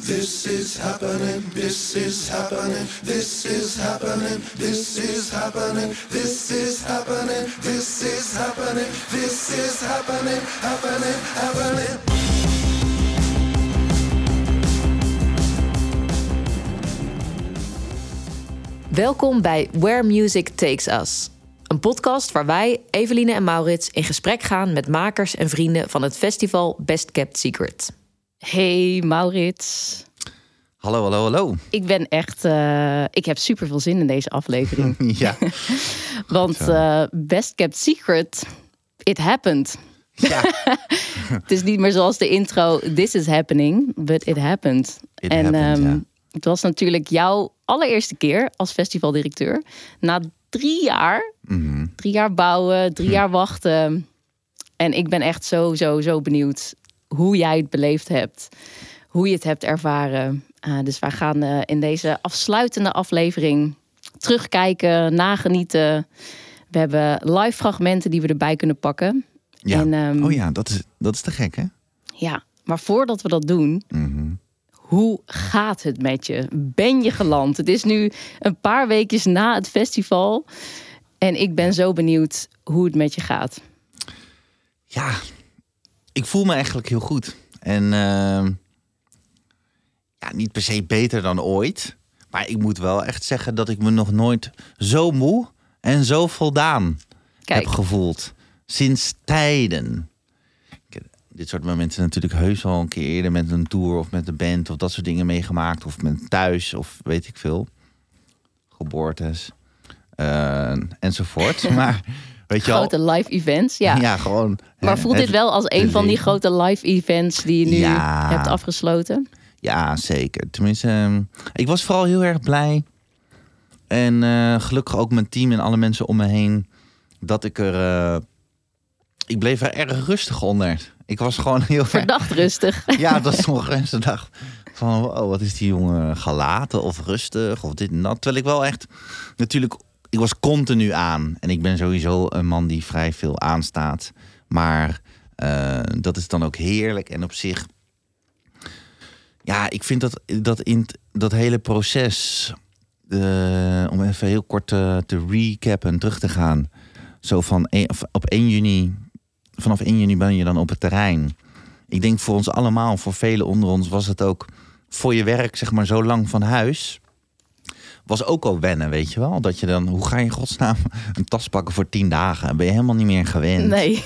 This is happening, this is happening, this is happening, this is happening, this is happening, this is happening, this is happening, happening. Welkom bij Where Music Takes Us. Een podcast waar wij, Eveline en Maurits, in gesprek gaan met makers en vrienden van het festival Best Kept Secret. Hey Maurits. Hallo. Ik ben echt... ik heb super veel zin in deze aflevering. Ja. Want Best Kept Secret, it happened. Ja. Het is niet meer zoals de intro, this is happening, but it happened. Het was natuurlijk jouw allereerste keer als festivaldirecteur. Na 3 jaar. 3 jaar bouwen, 3 jaar wachten. En ik ben echt zo benieuwd hoe jij het beleefd hebt. Hoe je het hebt ervaren. Dus wij gaan in deze afsluitende aflevering terugkijken, nagenieten. We hebben live fragmenten die we erbij kunnen pakken. Ja. En, dat is te gek, hè? Ja, maar voordat we dat doen... Hoe gaat het met je? Ben je geland? Het is nu een paar weekjes na het festival. En ik ben zo benieuwd hoe het met je gaat. Ja, ik voel me eigenlijk heel goed. En niet per se beter dan ooit. Maar ik moet wel echt zeggen dat ik me nog nooit zo moe en zo voldaan heb gevoeld. Sinds tijden. Dit soort momenten natuurlijk heus al een keer eerder met een tour of met de band of dat soort dingen meegemaakt. Of met thuis of weet ik veel. Geboortes. Enzovoort. Maar weet je grote live events, ja. Ja, gewoon. Maar voelt dit wel als een van die grote live events die je nu hebt afgesloten? Ja, zeker. Tenminste, ik was vooral heel erg blij. En gelukkig ook mijn team en alle mensen om me heen. Dat ik er... ik bleef er erg rustig onder. Ik was gewoon heel verdacht rustig. Ja, dat sommige mensen dachten van... wow, wat is die jongen gelaten of rustig of dit en dat. Terwijl ik wel echt... Natuurlijk, ik was continu aan. En ik ben sowieso een man die vrij veel aanstaat. Maar dat is dan ook heerlijk. En op zich... Ja, ik vind dat in dat hele proces... om even heel kort te recappen en terug te gaan... Zo van op 1 juni... Vanaf 1 juni ben je dan op het terrein. Ik denk voor ons allemaal, voor velen onder ons... was het ook voor je werk, zeg maar, zo lang van huis... was ook al wennen, weet je wel? Dat je dan, hoe ga je in godsnaam een tas pakken voor 10 dagen? Ben je helemaal niet meer gewend. Nee.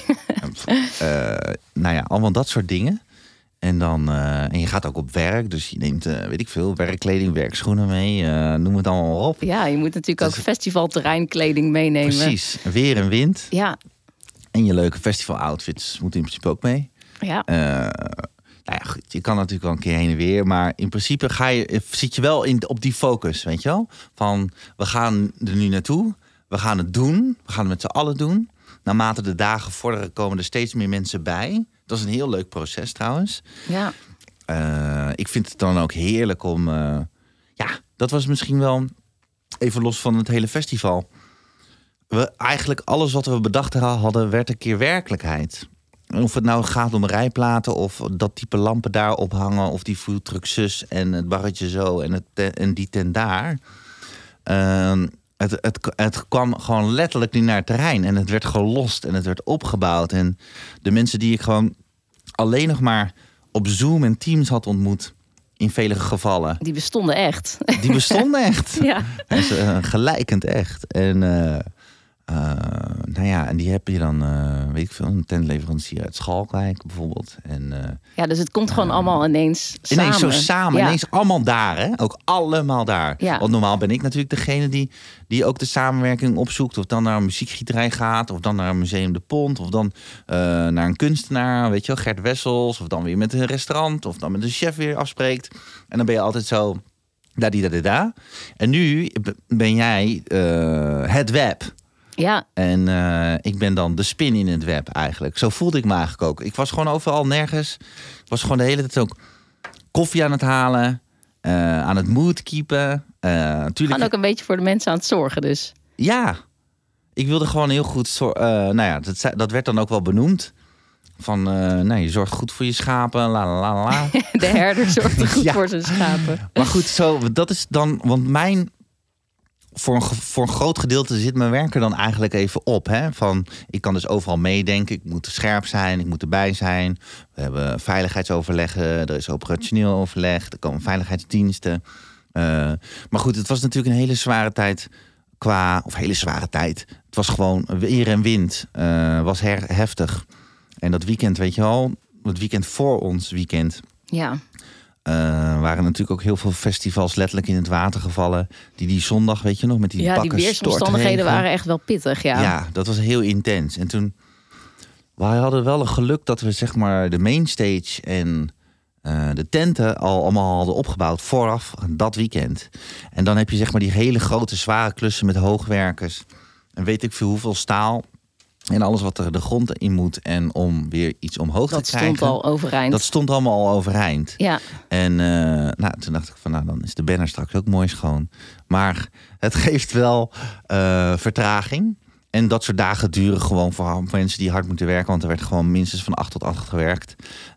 Allemaal dat soort dingen. En dan, en je gaat ook op werk, dus je neemt, weet ik veel... werkkleding, werkschoenen mee, noem het allemaal op. Ja, je moet natuurlijk ook festivalterreinkleding meenemen. Precies, weer en wind. Ja. En je leuke festival-outfits moeten in principe ook mee. Ja. Goed, je kan natuurlijk wel een keer heen en weer. Maar in principe zit je wel op die focus, weet je wel? Van, we gaan er nu naartoe. We gaan het doen. We gaan het met z'n allen doen. Naarmate de dagen vorderen, komen er steeds meer mensen bij. Dat is een heel leuk proces trouwens. Ja. Ik vind het dan ook heerlijk om... dat was misschien wel... Even los van het hele festival... Eigenlijk alles wat we bedacht hadden, werd een keer werkelijkheid. Of het nou gaat om rijplaten of dat type lampen daar ophangen... of die foodtruck zus en het barretje zo en die tent daar. Het kwam gewoon letterlijk niet naar het terrein. En het werd gelost en het werd opgebouwd. En de mensen die ik gewoon alleen nog maar op Zoom en Teams had ontmoet... in vele gevallen. Die bestonden echt. Die bestonden echt. Ja. Gelijkend echt. En... en die heb je dan, weet ik veel, een tentleverancier uit Schalkwijk bijvoorbeeld. En, dus het komt gewoon allemaal ineens samen. Ineens zo samen, ja. Ineens allemaal daar, hè? Ook allemaal daar. Ja. Want normaal ben ik natuurlijk degene die ook de samenwerking opzoekt. Of dan naar een muziekgieterij gaat, of dan naar een museum De Pont, of dan naar een kunstenaar, weet je wel, Gert Wessels. Of dan weer met een restaurant, of dan met een chef weer afspreekt. En dan ben je altijd zo, da. En nu ben jij het web. Ja. En ik ben dan de spin in het web eigenlijk. Zo voelde ik me eigenlijk ook. Ik was gewoon overal nergens. Ik was gewoon de hele tijd ook koffie aan het halen. Aan het mood keepen. Gewoon ook een beetje voor de mensen aan het zorgen dus. Ja. Ik wilde gewoon heel goed... dat werd dan ook wel benoemd. Van, je zorgt goed voor je schapen, la la la la. De herder zorgt goed voor zijn schapen. Maar goed, dat is dan... Want voor een groot gedeelte zit mijn werk er dan eigenlijk even op. Hè? Van, ik kan dus overal meedenken. Ik moet scherp zijn, ik moet erbij zijn. We hebben veiligheidsoverleggen, er is operationeel overleg. Er komen veiligheidsdiensten. Maar goed, het was natuurlijk een hele zware tijd hele zware tijd. Het was gewoon weer en wind. Was heftig. En dat weekend, weet je wel, het weekend voor ons weekend... Ja. Waren natuurlijk ook heel veel festivals letterlijk in het water gevallen. Die zondag, weet je nog, met die bakken die weersomstandigheden waren echt wel pittig, ja. Ja, dat was heel intens. En toen, wij hadden wel een geluk dat we zeg maar de mainstage en de tenten allemaal hadden opgebouwd vooraf dat weekend. En dan heb je zeg maar die hele grote zware klussen met hoogwerkers. En weet ik veel hoeveel staal. En alles wat er de grond in moet en om weer iets omhoog te krijgen. Dat stond al overeind. Dat stond allemaal al overeind. Ja. En toen dacht ik van, dan is de banner straks ook mooi schoon. Maar het geeft wel vertraging. En dat soort dagen duren gewoon voor mensen die hard moeten werken. Want er werd gewoon minstens van 8 tot 8 gewerkt.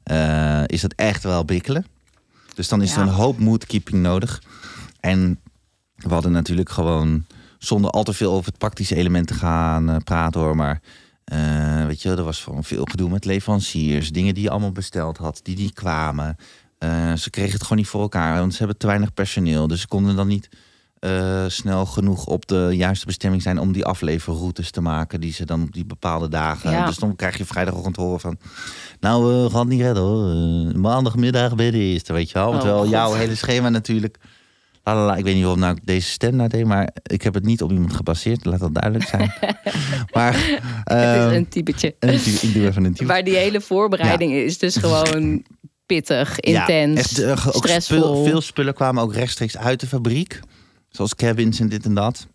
Is dat echt wel bikkelen. Dus dan is er een hoop moodkeeping nodig. En we hadden natuurlijk gewoon... zonder al te veel over het praktische element te gaan praten hoor. Maar weet je, er was gewoon veel gedoe met leveranciers. Dingen die je allemaal besteld had, die kwamen. Ze kregen het gewoon niet voor elkaar. Want ze hebben te weinig personeel. Dus ze konden dan niet snel genoeg op de juiste bestemming zijn... om die afleverroutes te maken die ze dan op die bepaalde dagen... Ja. Dus dan krijg je vrijdagochtend horen van... nou, we gaan het niet redden hoor. Maandagmiddag bij de eerste, weet je wel. Terwijl jouw hele schema natuurlijk... Ik weet niet of nou deze stem nou deed, maar ik heb het niet op iemand gebaseerd. Laat dat duidelijk zijn. Maar het is een typetje. Ik doe even een type. Maar die hele voorbereiding is dus gewoon pittig, intens, stressvol. Veel spullen kwamen ook rechtstreeks uit de fabriek. Zoals cabins en dit en dat.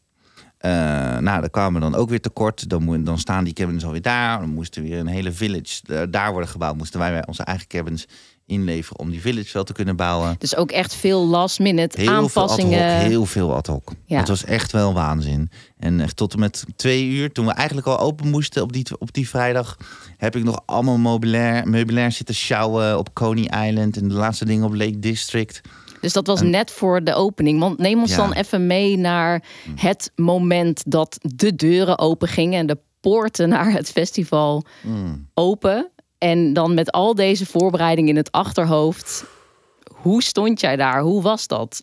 Daar kwamen dan ook weer tekort. Dan staan die cabins alweer daar. Dan moesten weer een hele village daar worden gebouwd. Moesten wij onze eigen cabins inleveren om die village wel te kunnen bouwen. Dus ook echt veel last minute aanpassingen. Heel veel ad hoc. Ja. Het was echt wel waanzin. En echt tot en met 2 uur, toen we eigenlijk al open moesten op die vrijdag, heb ik nog allemaal meubilair zitten sjouwen op Coney Island en de laatste dingen op Lake District. Dus dat was net voor de opening. Want neem ons dan even mee naar het moment dat de deuren open gingen en de poorten naar het festival open. En dan met al deze voorbereiding in het achterhoofd. Hoe stond jij daar? Hoe was dat?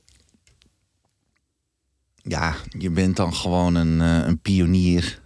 Ja, je bent dan gewoon een pionier.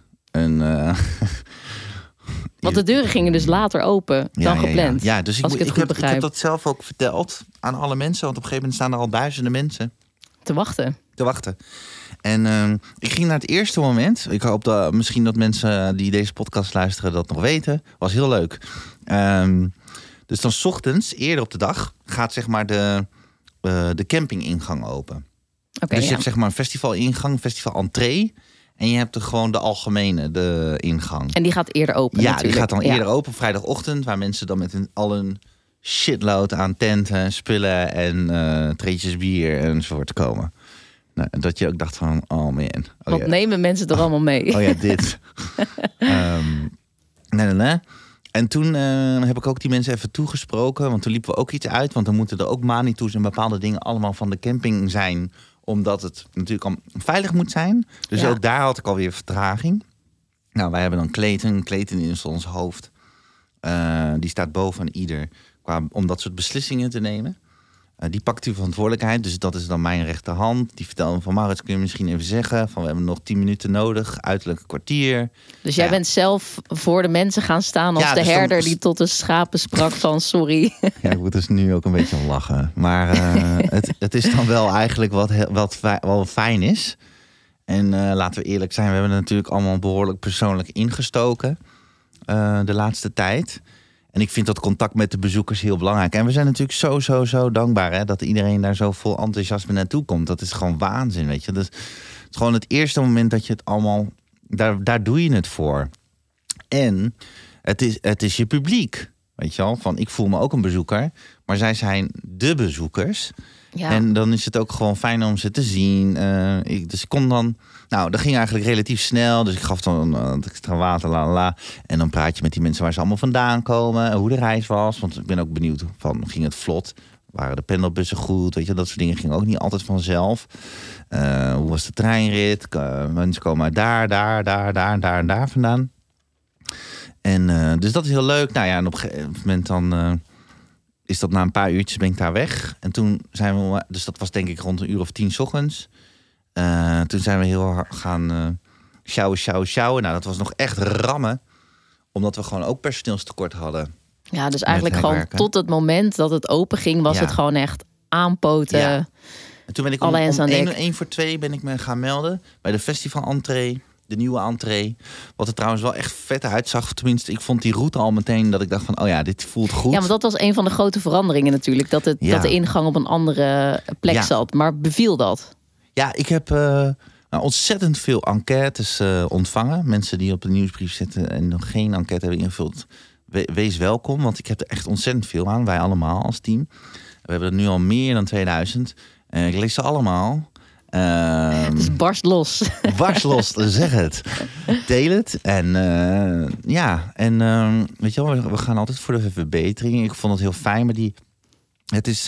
Want de deuren gingen dus later open dan gepland. Ja, dus ik heb dat zelf ook verteld aan alle mensen. Want op een gegeven moment staan er al duizenden mensen te wachten. En ik ging naar het eerste moment. Ik hoop misschien dat mensen die deze podcast luisteren dat nog weten. Was heel leuk. Dus dan 's ochtends, eerder op de dag, gaat zeg maar de campingingang open. Okay, dus je hebt zeg maar een festivalingang, festival-entree. En je hebt gewoon de algemene, de ingang. En die gaat eerder open natuurlijk. Die gaat dan eerder open op vrijdagochtend. Waar mensen dan met al hun shitload aan tenten, spullen en treetjes bier enzovoort komen. Nou, dat je ook dacht van, oh man. Wat nemen mensen er allemaal mee? Oh ja, dit. Nee. En toen heb ik ook die mensen even toegesproken. Want toen liepen we ook iets uit. Want dan moeten er ook manitoes en bepaalde dingen allemaal van de camping zijn. Omdat het natuurlijk al veilig moet zijn. Dus ook daar had ik alweer vertraging. Nou, wij hebben dan Clayton. Clayton is ons hoofd. Die staat boven ieder om dat soort beslissingen te nemen. Die pakt die verantwoordelijkheid. Dus dat is dan mijn rechterhand. Die vertelde van Maurits, kun je misschien even zeggen van we hebben nog 10 minuten nodig. Uiterlijk een kwartier. Dus jij bent zelf voor de mensen gaan staan als de herder die tot de schapen sprak van sorry. Ja, ik moet dus nu ook een beetje om lachen. Maar het is dan wel eigenlijk wat fijn is. En laten we eerlijk zijn, we hebben er natuurlijk allemaal behoorlijk persoonlijk ingestoken. De laatste tijd. En ik vind dat contact met de bezoekers heel belangrijk. En we zijn natuurlijk zo dankbaar hè, dat iedereen daar zo vol enthousiasme naartoe komt. Dat is gewoon waanzin, weet je. Dus het is gewoon het eerste moment dat je het allemaal... Daar doe je het voor. En het is je publiek, weet je wel. Van, ik voel me ook een bezoeker, maar zij zijn de bezoekers. Ja. En dan is het ook gewoon fijn om ze te zien. Dus ik kon dan... Nou, dat ging eigenlijk relatief snel. Dus ik gaf dan extra water, la. En dan praat je met die mensen waar ze allemaal vandaan komen. Hoe de reis was. Want ik ben ook benieuwd van, ging het vlot? Waren de pendelbussen goed? Weet je, dat soort dingen gingen ook niet altijd vanzelf. Hoe was de treinrit? Mensen komen uit daar vandaan. En dus dat is heel leuk. Nou ja, en op een gegeven moment dan... is dat na een paar uurtjes ben ik daar weg. En toen zijn we... Dus dat was denk ik rond 10:00 's ochtends. Toen zijn we heel hard gaan sjouwen. Nou, dat was nog echt rammen. Omdat we gewoon ook personeelstekort hadden. Ja, dus eigenlijk gewoon tot het moment dat het open ging... was het gewoon echt aanpoten. Ja. En toen ben ik om 1:45 ben ik me gaan melden... bij de festival-entree, de nieuwe entree. Wat er trouwens wel echt vet uitzag. Tenminste, ik vond die route al meteen dat ik dacht van... oh ja, dit voelt goed. Ja, maar dat was een van de grote veranderingen natuurlijk. Dat de ingang op een andere plek zat. Maar beviel dat? Ja, ik heb ontzettend veel enquêtes ontvangen. Mensen die op de nieuwsbrief zitten en nog geen enquête hebben ingevuld. Wees welkom, want ik heb er echt ontzettend veel aan. Wij allemaal als team. We hebben er nu al meer dan 2000. Ik lees ze allemaal. Dus barst los. Barst los, zeg het. Deel het. En weet je wel, we gaan altijd voor de verbetering. Ik vond het heel fijn, maar het is...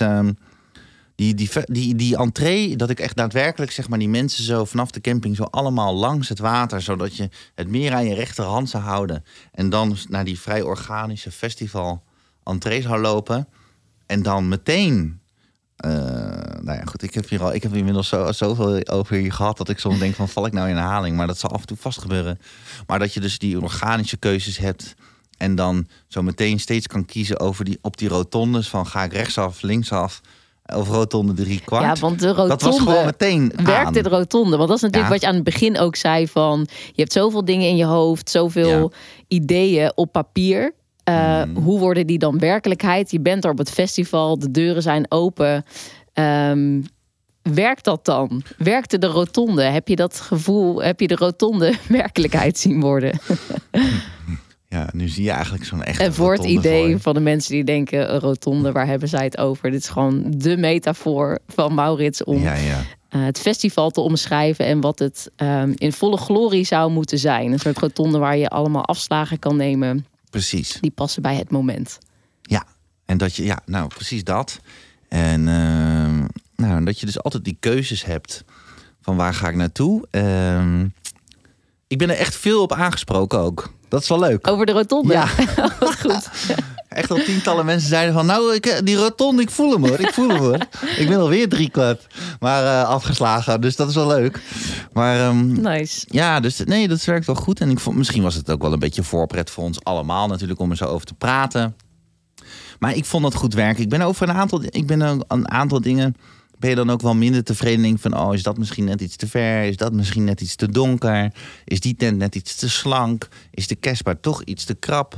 Die entree, dat ik echt daadwerkelijk zeg maar die mensen zo vanaf de camping zo allemaal langs het water, zodat je het meer aan je rechterhand zou houden en dan naar die vrij organische festival entree zou lopen en dan meteen. Nou ja, goed, ik heb inmiddels zoveel over hier gehad dat ik soms denk van val ik nou in herhaling, maar dat zal af en toe vast gebeuren. Maar dat je dus die organische keuzes hebt en dan zo meteen steeds kan kiezen op die rotondes van ga ik rechtsaf, linksaf. Of rotonde 3/4. Ja, want de rotonde... Dat was gewoon meteen werkte de rotonde. Want dat is natuurlijk wat je aan het begin ook zei van... je hebt zoveel dingen in je hoofd, zoveel ideeën op papier. Hoe worden die dan werkelijkheid? Je bent er op het festival, de deuren zijn open. Werkt dat dan? Werkte de rotonde? Heb je dat gevoel, heb je de rotonde werkelijkheid zien worden? Ja, nu zie je eigenlijk zo'n echte en voor het idee van de mensen die denken... een rotonde, waar hebben zij het over? Dit is gewoon de metafoor van Maurits... om het festival te omschrijven... en wat het in volle glorie zou moeten zijn. Een soort rotonde waar je allemaal afslagen kan nemen. Precies. Die passen bij het moment. Ja, en dat je... Ja, nou, precies dat. En dat je dus altijd die keuzes hebt... van waar ga ik naartoe? Ik ben er echt veel op aangesproken ook... Dat is wel leuk. Over de rotonde? Ja. Wat goed. Echt al tientallen mensen zeiden van... nou, die rotonde, ik voel hem hoor. Ik ben alweer 3/4 maar afgeslagen. Dus dat is wel leuk. Maar nice. Ja, dus nee, dat werkt wel goed. En ik vond, misschien was het ook wel een beetje voorpret voor ons allemaal natuurlijk... om er zo over te praten. Maar ik vond dat goed werken. Ik ben een aantal dingen... ben je dan ook wel minder tevreden van... is dat misschien net iets te ver? Is dat misschien net iets te donker? Is die tent net iets te slank? Is de kerstbaar toch iets te krap?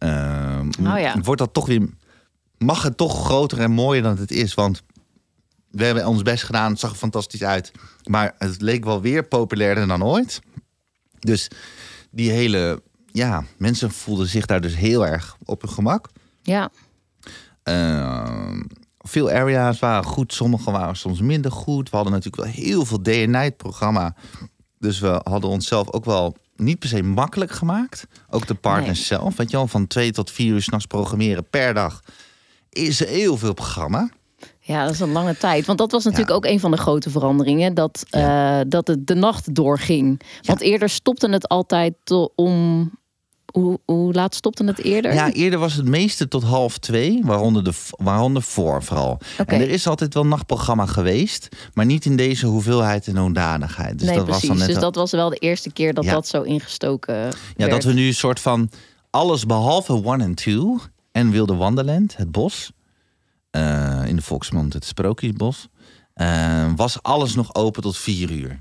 Wordt dat toch weer... Mag het toch groter en mooier dan het is? Want we hebben ons best gedaan. Het zag er fantastisch uit. Maar het leek wel weer populairder dan ooit. Dus die hele... Ja, mensen voelden zich daar dus heel erg op hun gemak. Ja. Veel area's waren goed, sommige waren soms minder goed. We hadden natuurlijk wel heel veel day and night programma. Dus we hadden onszelf ook wel niet per se makkelijk gemaakt. Ook de partners zelf, weet je wel, van 2 tot 4 uur 's nachts programmeren per dag. Is er heel veel programma. Ja, dat is een lange tijd. Want dat was natuurlijk ook een van de grote veranderingen. Dat het de nacht doorging. Want eerder stopte het altijd om... Hoe laat stopte het eerder? Ja, eerder was het meeste tot 1:30, waaronder voor vooral. Okay. En er is altijd wel nachtprogramma geweest, maar niet in deze hoeveelheid en hoedanigheid. Dus nee, dat precies. Was dan net dat was wel de eerste keer dat dat zo ingestoken werd. Ja, dat we nu een soort van alles behalve 1 en 2 en Wilde Wonderland, het bos, in de volksmond het Sprookjesbos, was alles nog open tot 4 uur.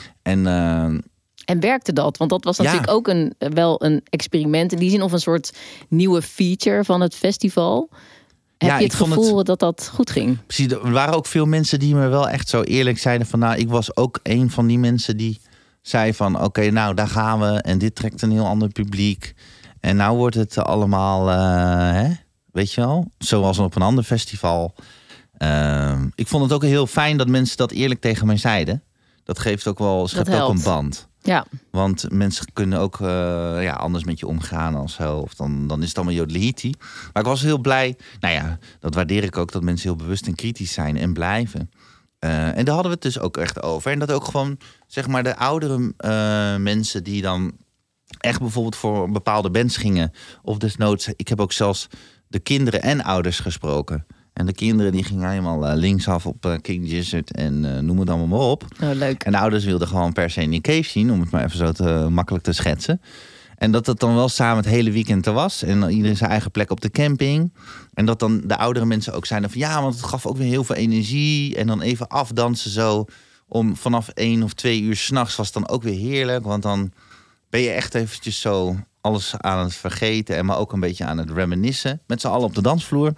En werkte dat? Want dat was natuurlijk ook wel een experiment. In die zin of een soort nieuwe feature van het festival. Heb je het gevoel dat dat goed ging? Precies, er waren ook veel mensen die me wel echt zo eerlijk zeiden van... ik was ook een van die mensen die zei van... oké, nou, daar gaan we en dit trekt een heel ander publiek. En nou wordt het allemaal, weet je wel, zoals op een ander festival... Ik vond het ook heel fijn dat mensen dat eerlijk tegen mij zeiden. Dat geeft ook wel, schept ook een band. Ja. Want mensen kunnen ook anders met je omgaan als zo. Of dan is het allemaal jodelihiti. Maar ik was heel blij. Nou ja, dat waardeer ik ook, dat mensen heel bewust en kritisch zijn en blijven. En daar hadden we het dus ook echt over. En dat ook gewoon, zeg maar, de oudere mensen die dan echt bijvoorbeeld voor bepaalde bands gingen. Of desnoods, ik heb ook zelfs de kinderen en ouders gesproken. En de kinderen die gingen helemaal linksaf op King Gizzard en noem het allemaal maar op. Oh, leuk. En de ouders wilden gewoon per se Nick Cave zien, om het maar even zo makkelijk te schetsen. En dat het dan wel samen het hele weekend er was. En iedereen zijn eigen plek op de camping. En dat dan de oudere mensen ook zeiden van ja, want het gaf ook weer heel veel energie. En dan even afdansen zo. Om vanaf 1 of 2 uur 's nachts was het dan ook weer heerlijk. Want dan ben je echt eventjes zo alles aan het vergeten. En maar ook een beetje aan het reminiscen. Met z'n allen op de dansvloer.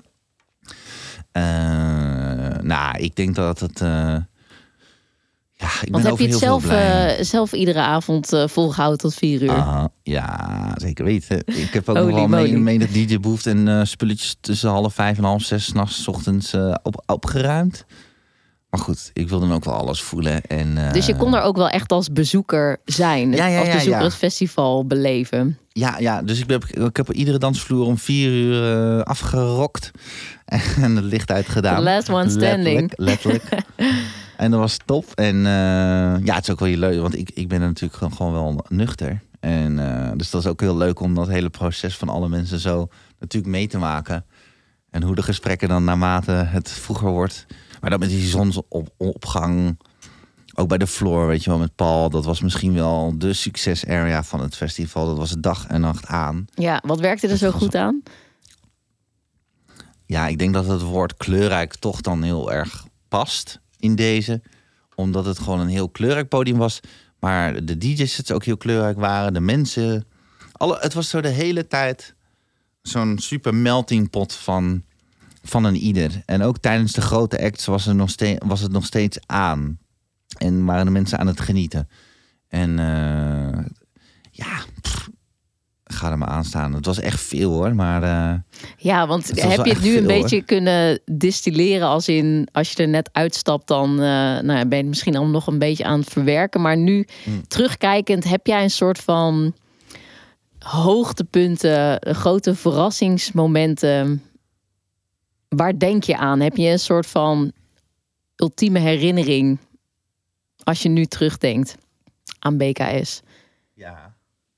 Ik denk dat het... Want heb je het zelf iedere avond volgehouden tot 4 uur? Ja, zeker weten. Ik heb ook nog wel menig DJ-boeft en spulletjes tussen 5:30 en 5:30 s'nachts, 's ochtends opgeruimd. Maar goed, ik wil dan ook wel alles voelen. Dus je kon er ook wel echt als bezoeker zijn? Als bezoeker het festival beleven? Ja, dus ik heb iedere dansvloer om 4 uur afgerokt. En het licht uitgedaan. The last one standing. Letterlijk. En dat was top. En het is ook wel heel leuk. Want ik ben er natuurlijk gewoon wel nuchter. En dus dat is ook heel leuk om dat hele proces van alle mensen zo natuurlijk mee te maken. En hoe de gesprekken dan naarmate het vroeger wordt. Maar dan met die zonsopgang. Ook bij de Floor, weet je wel, met Paul. Dat was misschien wel de succes-area van het festival. Dat was het dag en nacht aan. Ja, wat werkte er zo goed aan? Ja, ik denk dat het woord kleurrijk toch dan heel erg past in deze. Omdat het gewoon een heel kleurrijk podium was. Maar de DJ's ook heel kleurrijk waren. De mensen. Het was zo de hele tijd zo'n super melting pot van een ieder. En ook tijdens de grote acts was het nog steeds aan. En waren de mensen aan het genieten. En ga er maar aan staan. Het was echt veel hoor, maar... want heb je het nu een beetje kunnen distilleren als je er net uitstapt, dan ben je het misschien al nog een beetje aan het verwerken. Maar nu, terugkijkend, heb jij een soort van hoogtepunten, grote verrassingsmomenten. Waar denk je aan? Heb je een soort van ultieme herinnering als je nu terugdenkt aan BKS? Ja.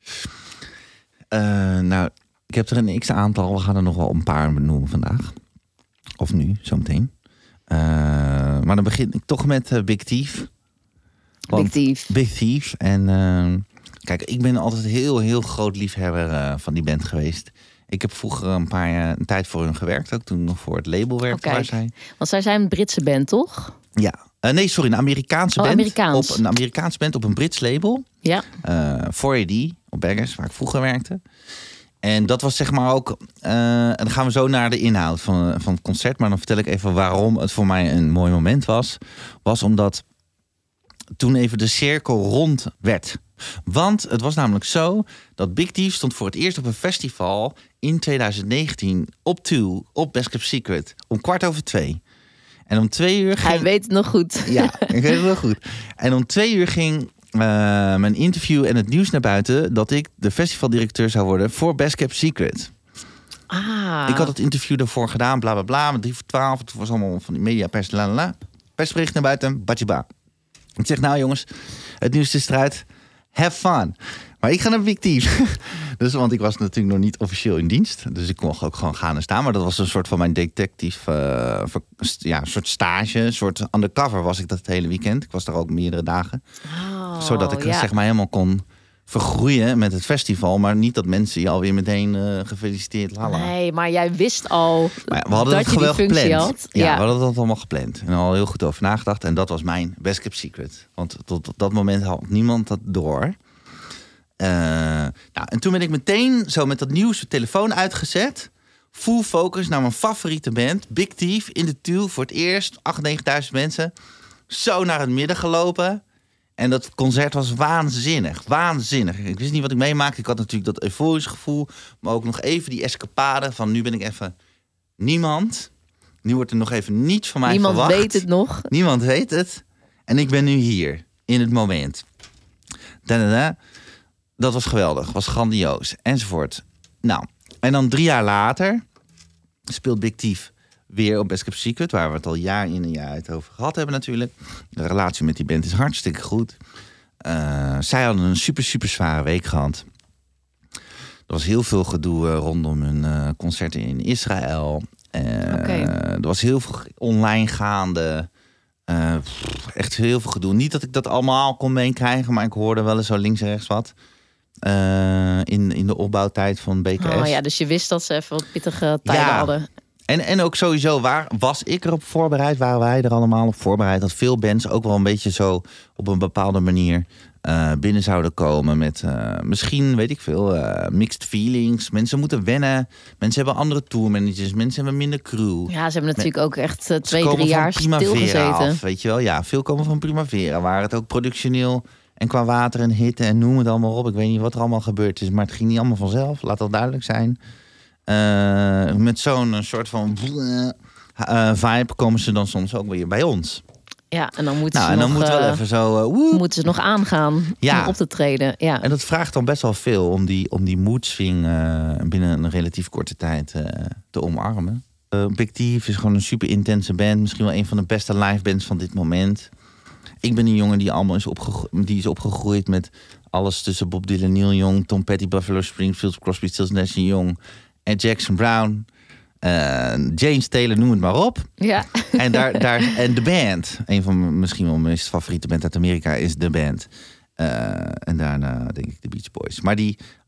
Ik heb er een x-aantal. We gaan er nog wel een paar benoemen vandaag. Of nu, zometeen. Maar dan begin ik toch met Big Thief. Big Thief. En kijk, ik ben altijd heel, heel groot liefhebber van die band geweest. Ik heb vroeger een tijd voor hun gewerkt. Ook toen nog voor het label werkte. Want zij zijn een Britse band, toch? Ja. Een Amerikaanse band. Amerikaans. Een Amerikaanse band op een Brits label. Ja. 4AD op Baggers, waar ik vroeger werkte. En dat was zeg maar ook... en dan gaan we zo naar de inhoud van het concert. Maar dan vertel ik even waarom het voor mij een mooi moment was. Was omdat toen even de cirkel rond werd. Want het was namelijk zo dat Big Thief stond voor het eerst op een festival in 2019 op 2 op Best Kept Secret om 2:15. En om 2 uur ging... Hij weet het nog goed. Ja, ik weet het wel goed. En om 2 uur ging mijn interview en het nieuws naar buiten dat ik de festivaldirecteur zou worden voor Best Kept Secret. Ik had het interview daarvoor gedaan, bla bla bla, met 3 voor 12. Het was allemaal van die mediapers, persbericht naar buiten, batjeba. Ik zeg, nou jongens, het nieuws is eruit. Have fun. Maar ik ga naar Big Thief. Dus, want ik was natuurlijk nog niet officieel in dienst. Dus ik kon ook gewoon gaan en staan. Maar dat was een soort van mijn detective... een soort stage. Een soort undercover was ik dat het hele weekend. Ik was daar ook meerdere dagen. Zodat ik zeg maar helemaal kon vergroeien met het festival. Maar niet dat mensen je alweer meteen gefeliciteerd. Lala. Nee, maar jij wist al we hadden dat je die functie had. Ja, we hadden dat allemaal gepland. En al heel goed over nagedacht. En dat was mijn Best Kept Secret. Want tot dat moment had niemand dat door. En toen ben ik meteen zo met dat nieuws de telefoon uitgezet. Full focus naar mijn favoriete band. Big Thief in de Tuil voor het eerst. 8.000-9.000 mensen. Zo naar het midden gelopen. En dat concert was waanzinnig. Waanzinnig. Ik wist niet wat ik meemaakte. Ik had natuurlijk dat euforische gevoel. Maar ook nog even die escapade van nu ben ik even niemand. Nu wordt er nog even niets van mij Niemand verwacht. weet het nog. Niemand weet het. En ik ben nu hier, in het moment. Dat was geweldig, was grandioos, enzovoort. Nou, en dan 3 jaar later speelt Big Thief weer op Best Kept Secret, waar we het al jaar in en jaar uit over gehad hebben natuurlijk. De relatie met die band is hartstikke goed. Zij hadden een super zware week gehad. Er was heel veel gedoe rondom hun concerten in Israël. Er was heel veel online gaande. Echt heel veel gedoe. Niet dat ik dat allemaal kon meekrijgen, maar ik hoorde wel eens zo links en rechts wat. In de opbouwtijd van BKS. Oh ja, dus je wist dat ze even wat pittige tijden hadden. En ook sowieso, was ik erop voorbereid? Waren wij er allemaal op voorbereid? Dat veel bands ook wel een beetje zo op een bepaalde manier binnen zouden komen met misschien, weet ik veel, mixed feelings. Mensen moeten wennen. Mensen hebben andere tourmanagers. Mensen hebben minder crew. Ja, ze hebben natuurlijk ook echt 2-3 jaar jaar stilgezeten. Af, weet je wel? Ja, veel komen van Primavera. Waar het ook productioneel en qua water en hitte en noem het allemaal op. Ik weet niet wat er allemaal gebeurd is, maar het ging niet allemaal vanzelf. Laat dat duidelijk zijn. Met zo'n soort van vibe komen ze dan soms ook weer bij ons. Ja, en dan moeten moeten ze nog aangaan om op te treden. Ja. En dat vraagt dan best wel veel om die moedswing binnen een relatief korte tijd te omarmen. Big Thief is gewoon een super intense band. Misschien wel een van de beste live bands van dit moment. Ik ben een jongen die allemaal is opgegroeid met alles tussen Bob Dylan, Neil Young, Tom Petty, Buffalo Springfield, Crosby, Stills, Nash & Young en Jackson Brown. James Taylor, noem het maar op. Ja. En de band, een van misschien wel mijn meest favoriete band uit Amerika, is de band. En daarna denk ik de Beach Boys. Maar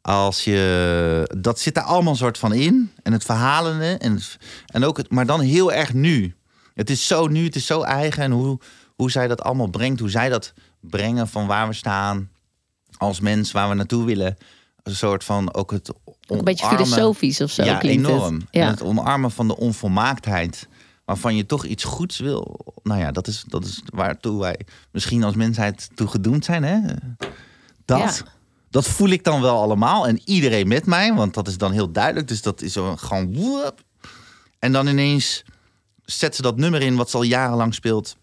dat zit daar allemaal soort van in. En het verhalende. En ook maar dan heel erg nu. Het is zo nu, het is zo eigen. En hoe zij dat allemaal brengt. Hoe zij dat brengen van waar we staan. Als mens, waar we naartoe willen. Een soort van ook het omarmen. Een beetje filosofisch of zo. Ja, klinkt enorm. Het. Ja. En het omarmen van de onvolmaaktheid. Waarvan je toch iets goeds wil. Nou ja, dat is waartoe wij misschien als mensheid toe gedoemd zijn. Hè? Dat voel ik dan wel allemaal. En iedereen met mij. Want dat is dan heel duidelijk. Dus dat is zo gewoon woep. En dan ineens zet ze dat nummer in wat ze al jarenlang speelt.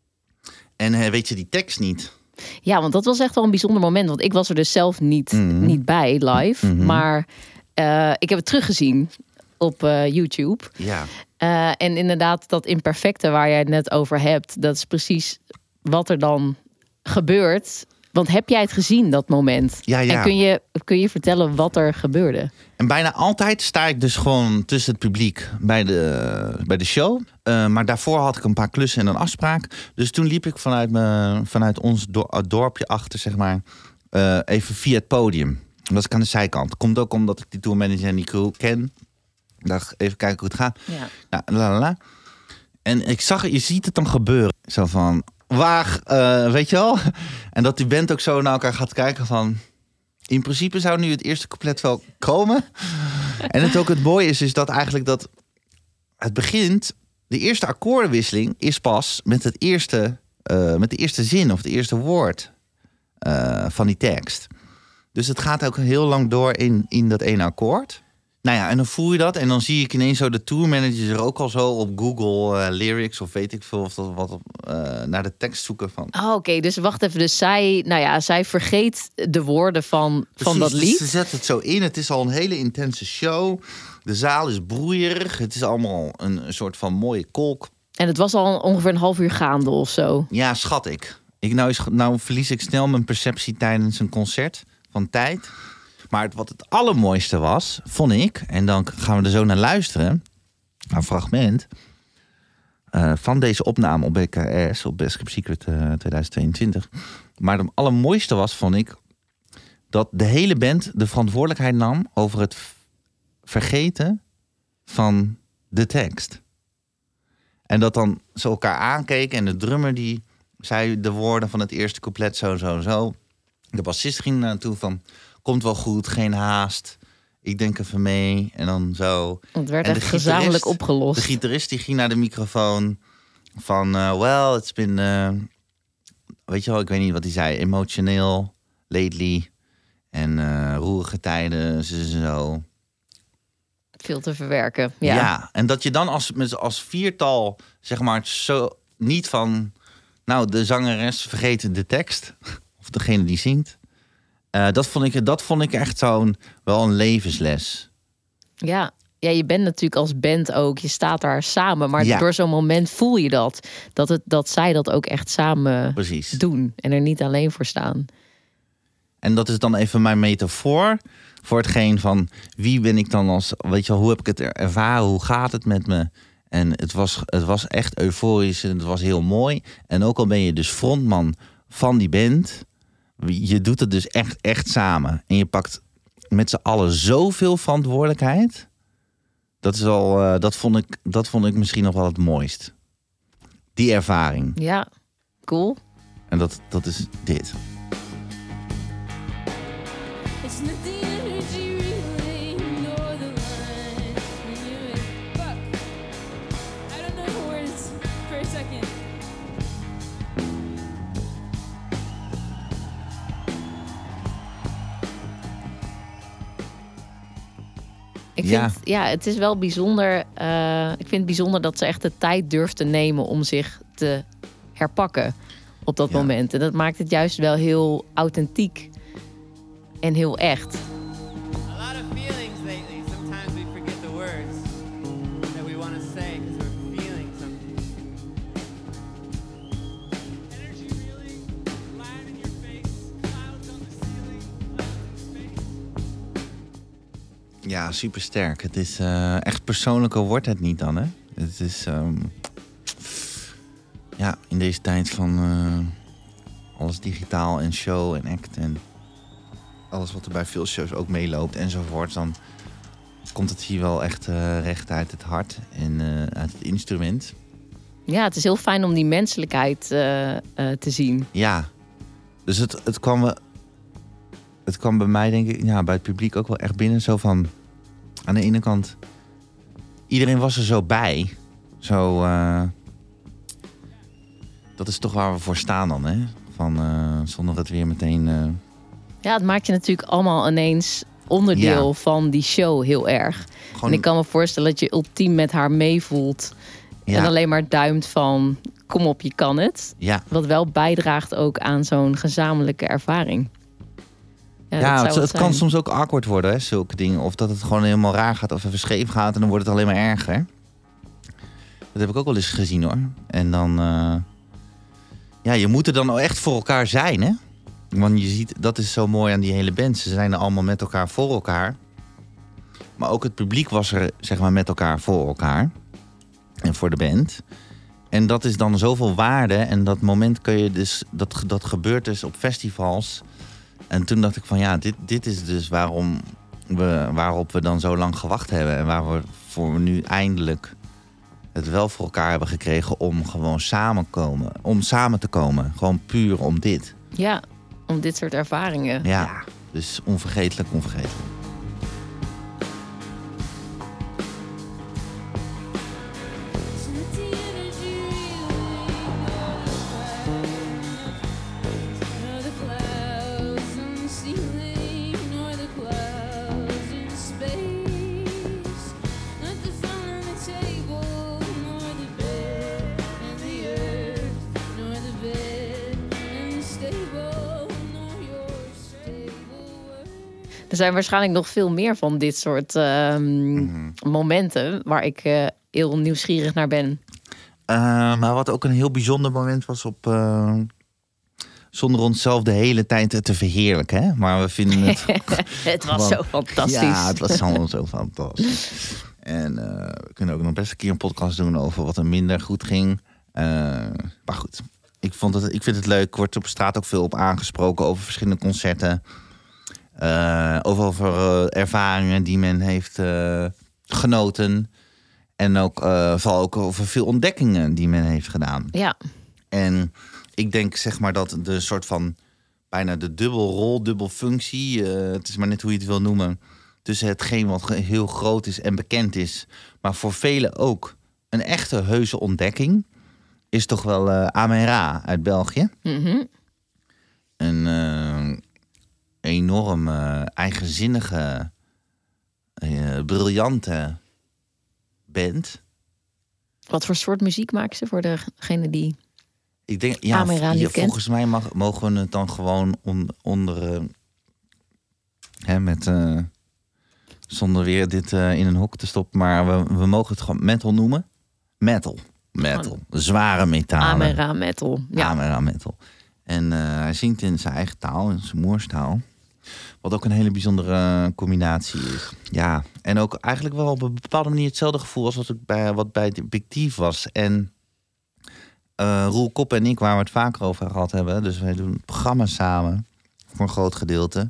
En weet je die tekst niet. Ja, want dat was echt wel een bijzonder moment. Want ik was er dus zelf niet bij live. Mm-hmm. Maar ik heb het teruggezien op YouTube. Ja. En inderdaad, dat imperfecte waar jij het net over hebt, dat is precies wat er dan gebeurt. Want heb jij het gezien, dat moment? Ja. En kun je vertellen wat er gebeurde? En bijna altijd sta ik dus gewoon tussen het publiek bij de show. Maar daarvoor had ik een paar klussen en een afspraak. Dus toen liep ik vanuit ons dorpje achter, zeg maar, even via het podium. Dat was ik aan de zijkant. Komt ook omdat ik die tourmanager en die crew ken. Ik dacht, even kijken hoe het gaat. Ja. Nou, en je ziet het dan gebeuren. Zo van, weet je wel? En dat die band ook zo naar elkaar gaat kijken van, in principe zou nu het eerste couplet wel komen. En het mooie is dat eigenlijk dat het begint, de eerste akkoordenwisseling is pas met de eerste zin of het eerste woord van die tekst. Dus het gaat ook heel lang door in dat ene akkoord. Nou ja, en dan voel je dat. En dan zie ik ineens zo de tourmanagers er ook al zo op Google Lyrics of weet ik veel of dat wat naar de tekst zoeken van. Oh, oké, dus wacht even. Dus zij vergeet de woorden van dat lied. Ze zet het zo in. Het is al een hele intense show. De zaal is broeierig. Het is allemaal een soort van mooie kolk. En het was al ongeveer een half uur gaande of zo. Ja, schat ik. Nou verlies ik snel mijn perceptie tijdens een concert van tijd. Maar wat het allermooiste was, vond ik, en dan gaan we er zo naar luisteren, een fragment van deze opname op BKS, op Best Kept Secret 2022. Maar het allermooiste was, vond ik, dat de hele band de verantwoordelijkheid nam over het vergeten van de tekst. En dat dan ze elkaar aankeken en de drummer die zei de woorden van het eerste couplet zo. De bassist ging naartoe van, komt wel goed, geen haast. Ik denk even mee. En dan zo. Het werd echt gezamenlijk opgelost. De gitarist die ging naar de microfoon van, well, it's been, weet je wel, ik weet niet wat hij zei, emotioneel, lately. En roerige tijden, zo. Veel te verwerken. Ja. Ja, en dat je dan als viertal, zeg maar, zo niet van... Nou, de zangeres vergeet de tekst. Of degene die zingt. Dat vond ik echt wel een levensles. Ja, je bent natuurlijk als band ook. Je staat daar samen. Maar door zo'n moment voel je dat zij dat ook echt samen doen. En er niet alleen voor staan. En dat is dan even mijn metafoor voor hetgeen van... Wie ben ik dan als... Weet je wel, hoe heb ik het ervaren? Hoe gaat het met me? En het was echt euforisch en het was heel mooi. En ook al ben je dus frontman van die band... Je doet het dus echt samen. En je pakt met z'n allen zoveel verantwoordelijkheid. Dat vond ik misschien nog wel het mooist. Die ervaring. Ja, cool. En dat is dit. It's not the energy really, nor the line. And you're like, fuck. I don't know the words for a second. Het is wel bijzonder. Ik vind het bijzonder dat ze echt de tijd durft te nemen om zich te herpakken op dat moment. En dat maakt het juist wel heel authentiek en heel echt. A lot of feelings lately. Sometimes we forget the words that we want to say because we're feeling something. Energy really, line in your face, clouds on the ceiling, clouds in space. Ja, super sterk. Het is echt persoonlijker wordt het niet dan, hè? Het is in deze tijd van alles digitaal en show en act en alles wat er bij veel shows ook meeloopt enzovoort, dan komt het hier wel echt recht uit het hart en uit het instrument. Ja, het is heel fijn om die menselijkheid te zien. Ja, dus het kwam bij mij, denk ik, bij het publiek ook wel echt binnen. Zo van, aan de ene kant, iedereen was er zo bij. Zo, dat is toch waar we voor staan dan, hè? Van, zonder het weer meteen... Ja, het maakt je natuurlijk allemaal ineens onderdeel van die show heel erg. Gewoon... En ik kan me voorstellen dat je ultiem met haar meevoelt. Ja. En alleen maar duimt van, kom op, je kan het. Ja. Wat wel bijdraagt ook aan zo'n gezamenlijke ervaring. Het kan soms ook awkward worden, hè, zulke dingen. Of dat het gewoon helemaal raar gaat of even scheef gaat en dan wordt het alleen maar erger. Dat heb ik ook wel eens gezien, hoor. En dan... je moet er dan echt voor elkaar zijn, hè. Want je ziet, dat is zo mooi aan die hele band. Ze zijn er allemaal met elkaar voor elkaar. Maar ook het publiek was er, zeg maar, met elkaar voor elkaar. En voor de band. En dat is dan zoveel waarde. En dat moment kun je dus... Dat gebeurt dus op festivals. En toen dacht ik van dit is dus waarop we dan zo lang gewacht hebben. En waar we nu eindelijk het wel voor elkaar hebben gekregen om gewoon samen te komen. Gewoon puur om dit. Ja, om dit soort ervaringen. Ja. Dus onvergetelijk. Er zijn waarschijnlijk nog veel meer van dit soort momenten waar ik heel nieuwsgierig naar ben. Maar wat ook een heel bijzonder moment was op... zonder onszelf de hele tijd te verheerlijken, hè? Maar we vinden het... Het was zo fantastisch. Ja, het was allemaal zo fantastisch. En we kunnen ook nog best een keer een podcast doen over wat er minder goed ging. Maar goed, ik vind het leuk. Wordt op straat ook veel op aangesproken over verschillende concerten. Over ervaringen die men heeft genoten. En ook vooral ook over veel ontdekkingen die men heeft gedaan. Ja. En ik denk, zeg maar, dat de soort van bijna de dubbelrol, dubbelfunctie, het is maar net hoe je het wil noemen, tussen hetgeen wat heel groot is en bekend is, maar voor velen ook een echte heuse ontdekking, is toch wel Amen-Ra uit België. Mm-hmm. Een enorm eigenzinnige briljante band. Wat voor soort muziek maken ze voor degene die... Ik denk, Amera niet kent? volgens mij mogen we het dan gewoon onder... zonder weer dit in een hok te stoppen. Maar we mogen het gewoon metal noemen. Metal. Zware metalen. Amera metal. Ja. Amera metal. En hij zingt in zijn eigen taal, in zijn moerstaal. Wat ook een hele bijzondere combinatie is. Ja, en ook eigenlijk wel op een bepaalde manier hetzelfde gevoel als wat bij de Big Thief was. En Roel Koppen en ik, waar we het vaker over gehad hebben. Dus wij doen programma's samen, voor een groot gedeelte.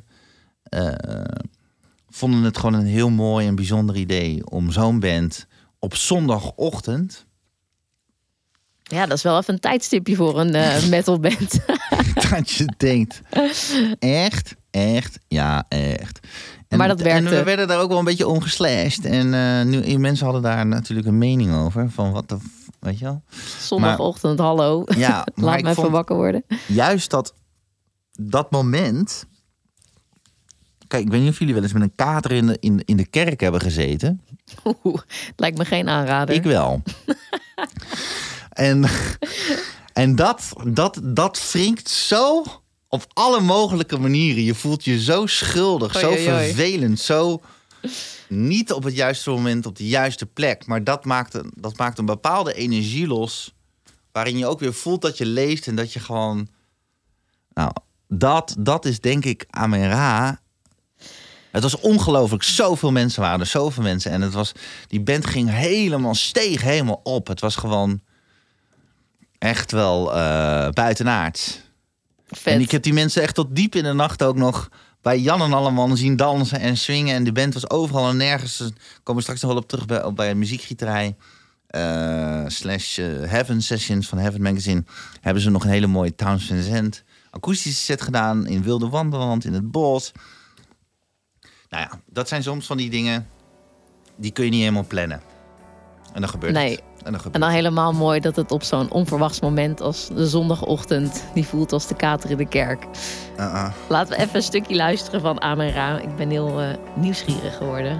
Vonden het gewoon een heel mooi en bijzonder idee om zo'n band op zondagochtend... Ja, dat is wel even een tijdstipje voor een metalband. dat je denkt, echt, ja, echt. Maar dat werkte. En we werden daar ook wel een beetje om geslashed. En nu mensen hadden daar natuurlijk een mening over. Van wat de, weet je wel. Zondagochtend, hallo. Ja, Laat me even wakker worden. Juist dat moment... Kijk, ik weet niet of jullie wel eens met een kater in de kerk hebben gezeten. Lijkt me geen aanrader. Ik wel. En dat wringt zo op alle mogelijke manieren. Je voelt je zo schuldig, zo vervelend, zo niet op het juiste moment op de juiste plek. Maar dat maakt een bepaalde energie los, waarin je ook weer voelt dat je leeft en dat je gewoon... Nou, dat is denk ik Amera. Het was ongelooflijk. Zoveel mensen waren er, zoveel mensen. En die band ging steeg helemaal op. Het was gewoon echt wel buitenaards. Vet. En ik heb die mensen echt tot diep in de nacht ook nog bij Jan en Alleman zien dansen en swingen. En de band was overal en nergens. Daar komen we straks nog wel op terug bij een muziekgieterij. / Heaven Sessions van Heaven Magazine. Hebben ze nog een hele mooie Towns Vincent akoestische set gedaan. In Wilde Wanderland, in het bos. Nou ja, dat zijn soms van die dingen, die kun je niet helemaal plannen. En dan gebeurt het. En dan helemaal mooi dat het op zo'n onverwachts moment als de zondagochtend die voelt als de kater in de kerk. Laten we even een stukje luisteren van Amera. Ik ben heel nieuwsgierig geworden.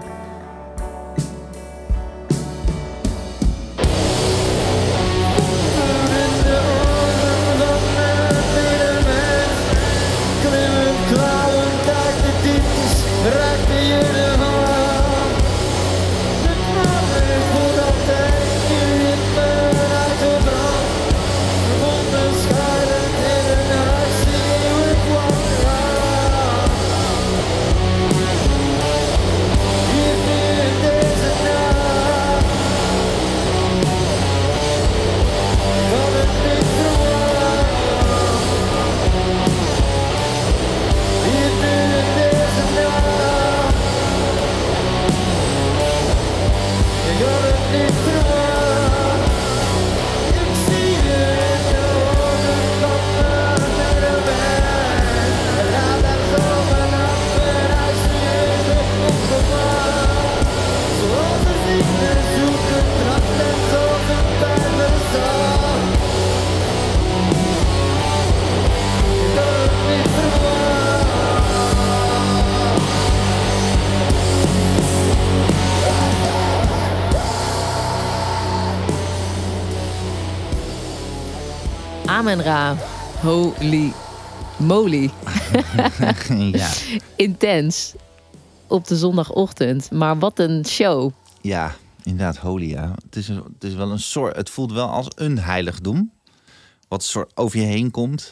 Amera, holy moly. Ja. Intens op de zondagochtend. Maar wat een show. Ja, inderdaad, holy. Ja. Het is wel een soort. Het voelt wel als een heiligdom. Wat soort over je heen komt.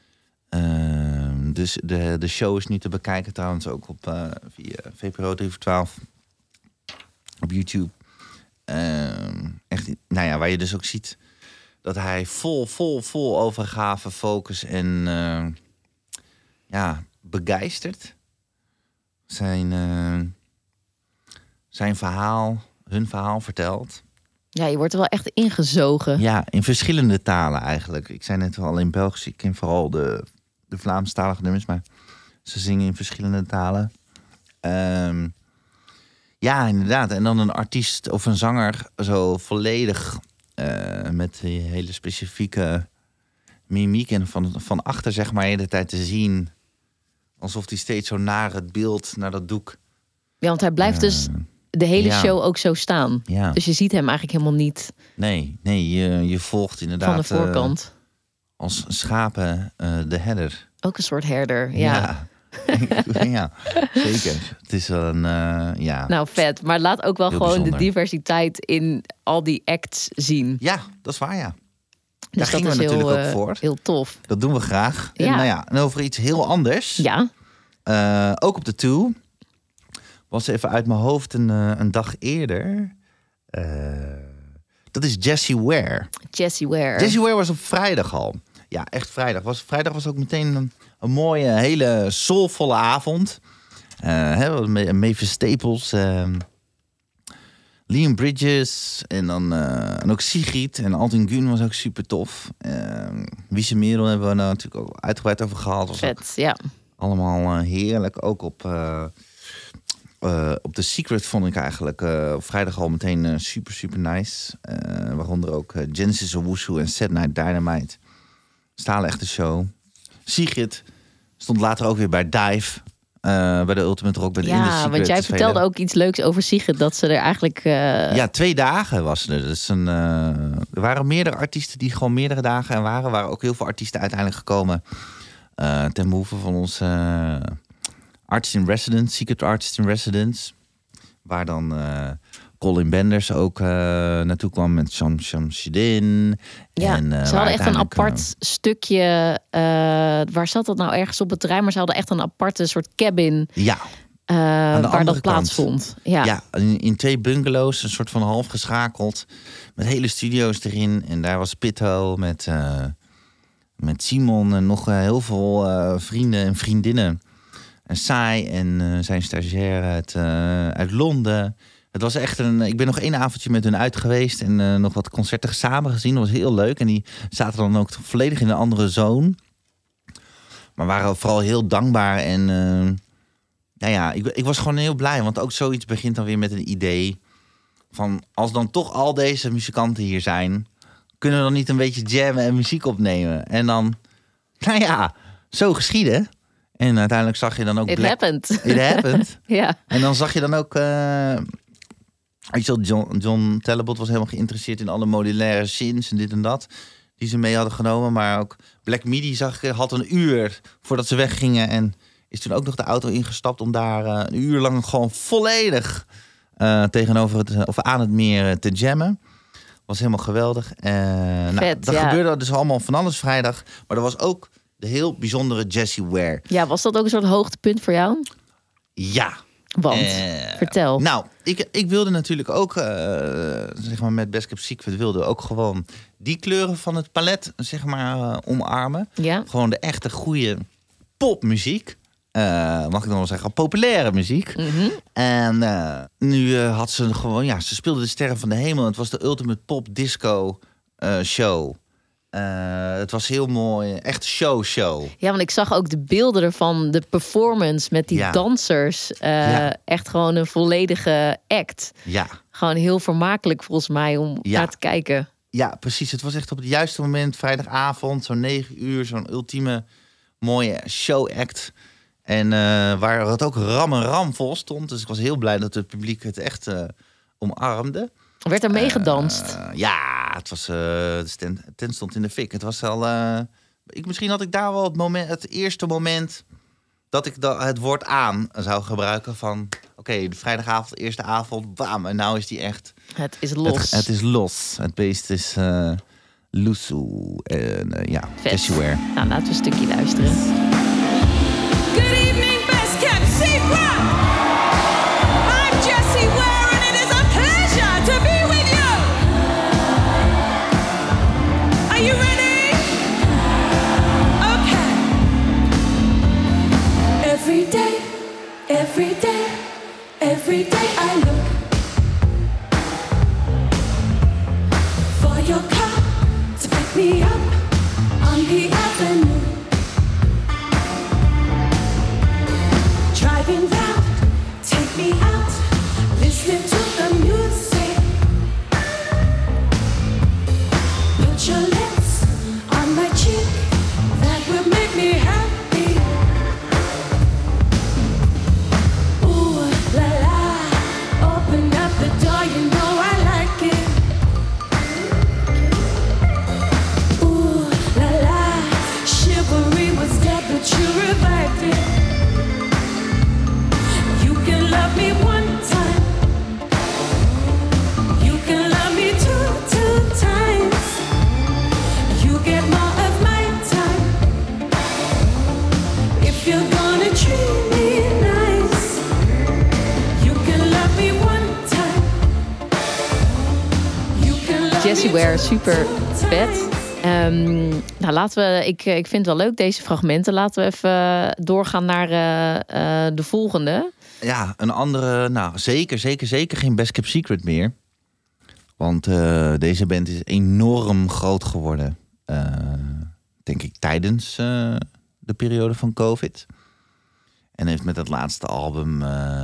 Dus de show is nu te bekijken trouwens ook op via VPRO 3 voor 12 op YouTube. Echt, nou ja, waar je dus ook ziet dat hij vol overgave, focus en begeisterd zijn verhaal, hun verhaal vertelt. Ja, je wordt er wel echt ingezogen. Ja, in verschillende talen eigenlijk. Ik zei net al in Belgisch, ik ken vooral de Vlaamstalige nummers, maar ze zingen in verschillende talen. Ja, inderdaad. En dan een artiest of een zanger zo volledig met die hele specifieke mimiek en van achter zeg maar de hele tijd te zien. Alsof hij steeds zo naar het beeld, naar dat doek Ja, want hij blijft dus de hele ja. show ook zo staan. Ja. Dus je ziet hem eigenlijk helemaal niet Nee, je volgt inderdaad van de voorkant. als schapen de herder. Ook een soort herder, ja. Ja, zeker. Het is wel een, Nou, vet. Maar laat ook wel Heel gewoon bijzonder. de diversiteit in al die acts zien. Ja, dat is waar, ja. Dus Daar gingen dat we is natuurlijk heel, ook voor. heel tof. Dat doen we graag. Ja. En over iets heel anders. Ja, Ook op de Two. Was even uit mijn hoofd een dag eerder. Dat is Jessie Ware. Jessie Ware. Jessie Ware was op vrijdag al. Ja, echt vrijdag. Vrijdag was ook meteen een mooie, hele soulvolle avond. Mavis Staples, Liam Bridges en ook Sigrid en Altin Gun was ook super tof. Wiese Merel hebben we natuurlijk ook uitgebreid over gehad. Was ook Vet, ja. allemaal heerlijk. Ook op The Secret vond ik eigenlijk vrijdag al meteen super nice. Waaronder ook Genesis Owusu en Sad Night Dynamite. Stalen echte show. Sigrid stond later ook weer bij Dive. Bij de Ultimate Rock Band in The Ja, Secret want jij te vertelde spelen. ook iets leuks over Sigrid. Dat ze er eigenlijk... Ja, 2 dagen was er. Dus er waren meerdere artiesten die gewoon meerdere dagen waren. Er waren ook heel veel artiesten uiteindelijk gekomen. Ten behoeve van onze Artist in Residence, Secret Artist in Residence. Waar dan Colin Benders ook naartoe kwam met Sham Shadin. Ja, en, ze waar hadden echt een uiteindelijk, apart stukje... waar zat dat nou ergens op het terrein? Maar ze hadden echt een aparte soort cabin... Ja, waar andere dat kant. plaatsvond. Ja. ja in 2 bungalows, een soort van half geschakeld. Met hele studio's erin. En daar was Pitto met Simon en nog heel veel vrienden en vriendinnen. En Sai en zijn stagiair uit Londen. Het was echt ik ben nog 1 avondje met hun uit geweest en nog wat concerten samen gezien. Dat was heel leuk. En die zaten dan ook volledig in een andere zone. Maar waren vooral heel dankbaar. En ik was gewoon heel blij. Want ook zoiets begint dan weer met een idee. Van als dan toch al deze muzikanten hier zijn, kunnen we dan niet een beetje jammen en muziek opnemen? En dan, zo geschieden. En uiteindelijk zag je dan ook... It happened. It happened. Ja. En dan zag je dan ook... John Talbot was helemaal geïnteresseerd in alle modulaire synths en dit en dat. Die ze mee hadden genomen. Maar ook Black Midi had een uur voordat ze weggingen. En is toen ook nog de auto ingestapt om daar een uur lang gewoon volledig tegenover of aan het meer te jammen. Was helemaal geweldig. Vet, dat ja. gebeurde dus allemaal van alles vrijdag. Maar er was ook de heel bijzondere Jessie Ware. Ja, was dat ook een soort hoogtepunt voor jou? Ja. Want, vertel. Nou, ik wilde natuurlijk ook, zeg maar met Best Kept Secret, wilde ook gewoon die kleuren van het palet, zeg maar, omarmen. Ja. Gewoon de echte goede popmuziek. Mag ik dan wel zeggen, populaire muziek. Mhm. En nu had ze gewoon, ze speelde de Sterren van de Hemel. Het was de Ultimate Pop Disco show. Het was heel mooi, echt show. Ja, want ik zag ook de beelden ervan, de performance met die dansers. Echt gewoon een volledige act. Ja. Gewoon heel vermakelijk volgens mij om naar te kijken. Ja, precies. Het was echt op het juiste moment, vrijdagavond, zo'n 9 uur, zo'n ultieme mooie showact. En waar het ook ram vol stond. Dus ik was heel blij dat het publiek het echt omarmde. Werd er meegedanst? Het was, de tent stond in de fik. Het was al... misschien had ik daar wel het eerste moment dat ik het woord aan zou gebruiken van... Oké, de vrijdagavond, eerste avond, bam. En nou is die echt... Het is los. Het is los. Het beest is Lusu. Jessie Ware. Nou, laten we een stukje luisteren. Good evening, Best Kept Secret. I'm Jessie Ware, and it is a pleasure to be with you. Are you ready? Okay. Every day, every day, every day I look for your car to pick me up on the avenue. Driving round, take me out, listening to the music. Put your lips on my cheek, that will make me happy. Ooh, la la Everywhere. Super vet. Nou, laten we, ik vind het wel leuk, deze fragmenten. Laten we even doorgaan naar de volgende. Ja, een andere... Nou, zeker geen Best Kept Secret meer. Want deze band is enorm groot geworden. Denk ik tijdens de periode van COVID. En heeft met het laatste album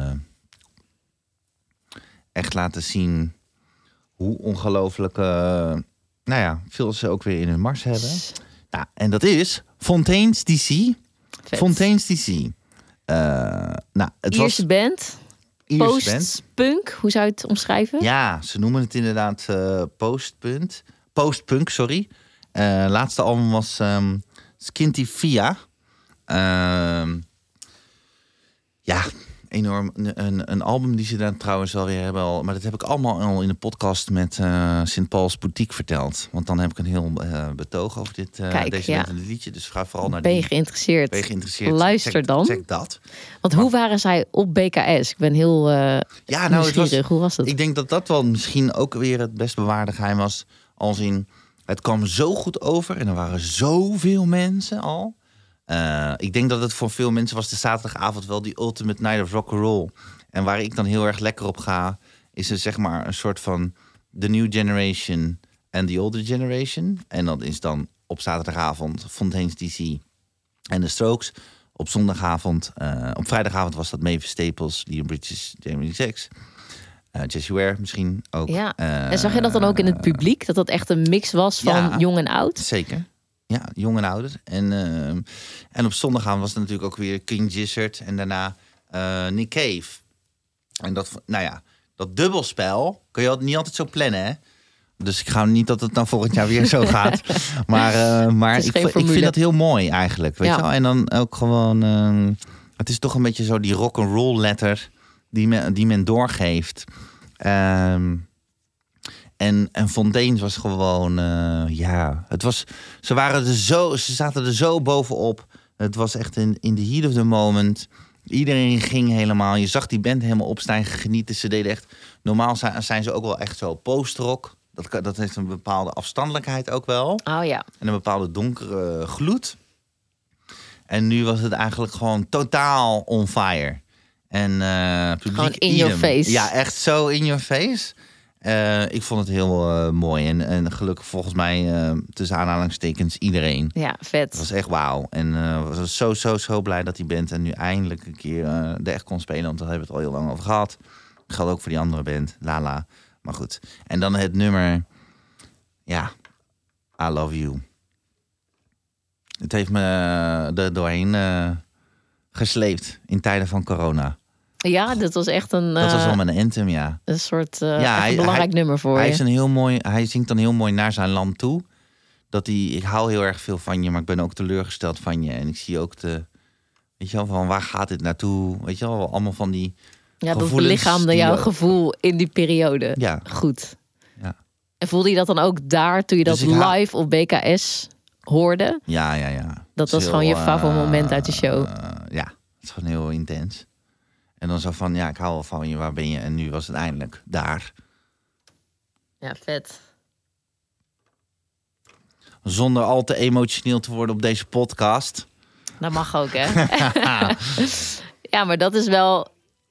echt laten zien hoe ongelooflijk veel ze ook weer in hun mars hebben. Nou, en dat is Fontaines DC. Vet. Fontaines DC. Het Ierse band. Ierse band. Post-punk, hoe zou je het omschrijven? Ja, ze noemen het inderdaad post-punk, sorry. Laatste album was Skinty Via. Enorm. Een album die ze dan trouwens alweer hebben al... Maar dat heb ik allemaal al in de podcast met St. Paul's Boutique verteld. Want dan heb ik een heel betoog over deze band en dit liedje. Dus ga vooral naar Ben je geïnteresseerd? Luister dan. Check dat. Want hoe waren zij op BKS? Ik ben heel nieuwsgierig. Hoe was dat? Ik denk dat dat wel misschien ook weer het best bewaarde geheim was. Als in, het kwam zo goed over en er waren zoveel mensen al. Ik denk dat het voor veel mensen was de zaterdagavond wel die ultimate night of rock and roll. En waar ik dan heel erg lekker op ga, is er zeg maar een soort van the new generation en the older generation. En dat is dan op zaterdagavond Fontaines DC en The Strokes. Op zondagavond, op vrijdagavond was dat Mavis Staples, Liam Bridges, Jamie Sachs. Jessie Ware misschien ook. Ja. En zag je dat dan ook in het publiek? Dat dat echt een mix was van jong en oud? Zeker. Ja, jong en ouder. En op zondagavond was het natuurlijk ook weer King Gizzard en daarna Nick Cave. En dat dubbelspel kun je niet altijd zo plannen, hè? Dus ik ga niet dat het dan volgend jaar weer zo gaat. Maar ik vind dat heel mooi eigenlijk, weet je wel? En dan ook gewoon... het is toch een beetje zo die rock and roll letter die men doorgeeft. En Fontaines was gewoon, ze zaten er zo bovenop. Het was echt in the heat of the moment. Iedereen ging helemaal. Je zag die band helemaal opstijgen, genieten. Ze deden echt, normaal zijn ze ook wel echt zo post-rock. Dat heeft een bepaalde afstandelijkheid ook wel. Oh ja. En een bepaalde donkere gloed. En nu was het eigenlijk gewoon totaal on fire. En publiek gewoon in your face. Ja, echt zo in your face. Ik vond het heel mooi. En gelukkig volgens mij, tussen aanhalingstekens, iedereen. Ja, vet. Het was echt wauw. En was zo blij dat die band en nu eindelijk een keer er echt kon spelen. Want daar hebben we het al heel lang over gehad. Dat geldt ook voor die andere band, Lala. Maar goed. En dan het nummer, I Love You. Het heeft me er doorheen gesleept in tijden van corona. Ja, dat was echt een... dat was wel mijn anthem, ja. Een soort een belangrijk nummer voor je. Hij zingt dan heel mooi naar zijn land toe. Ik hou heel erg veel van je, maar ik ben ook teleurgesteld van je. En ik zie ook weet je wel, van waar gaat dit naartoe? Weet je wel, allemaal van die gevoelens. Dat belichaamde jouw gevoel in die periode. Ja. Goed. Ja. En voelde je dat dan ook daar, toen je dat live op BKS hoorde? Ja. Dat was gewoon je favoriete moment uit de show. Ja, het is gewoon heel intens. En dan zo van, ik hou wel van je, waar ben je? En nu was het eindelijk daar. Ja, vet. Zonder al te emotioneel te worden op deze podcast. Dat mag ook, hè? Ja, maar dat is wel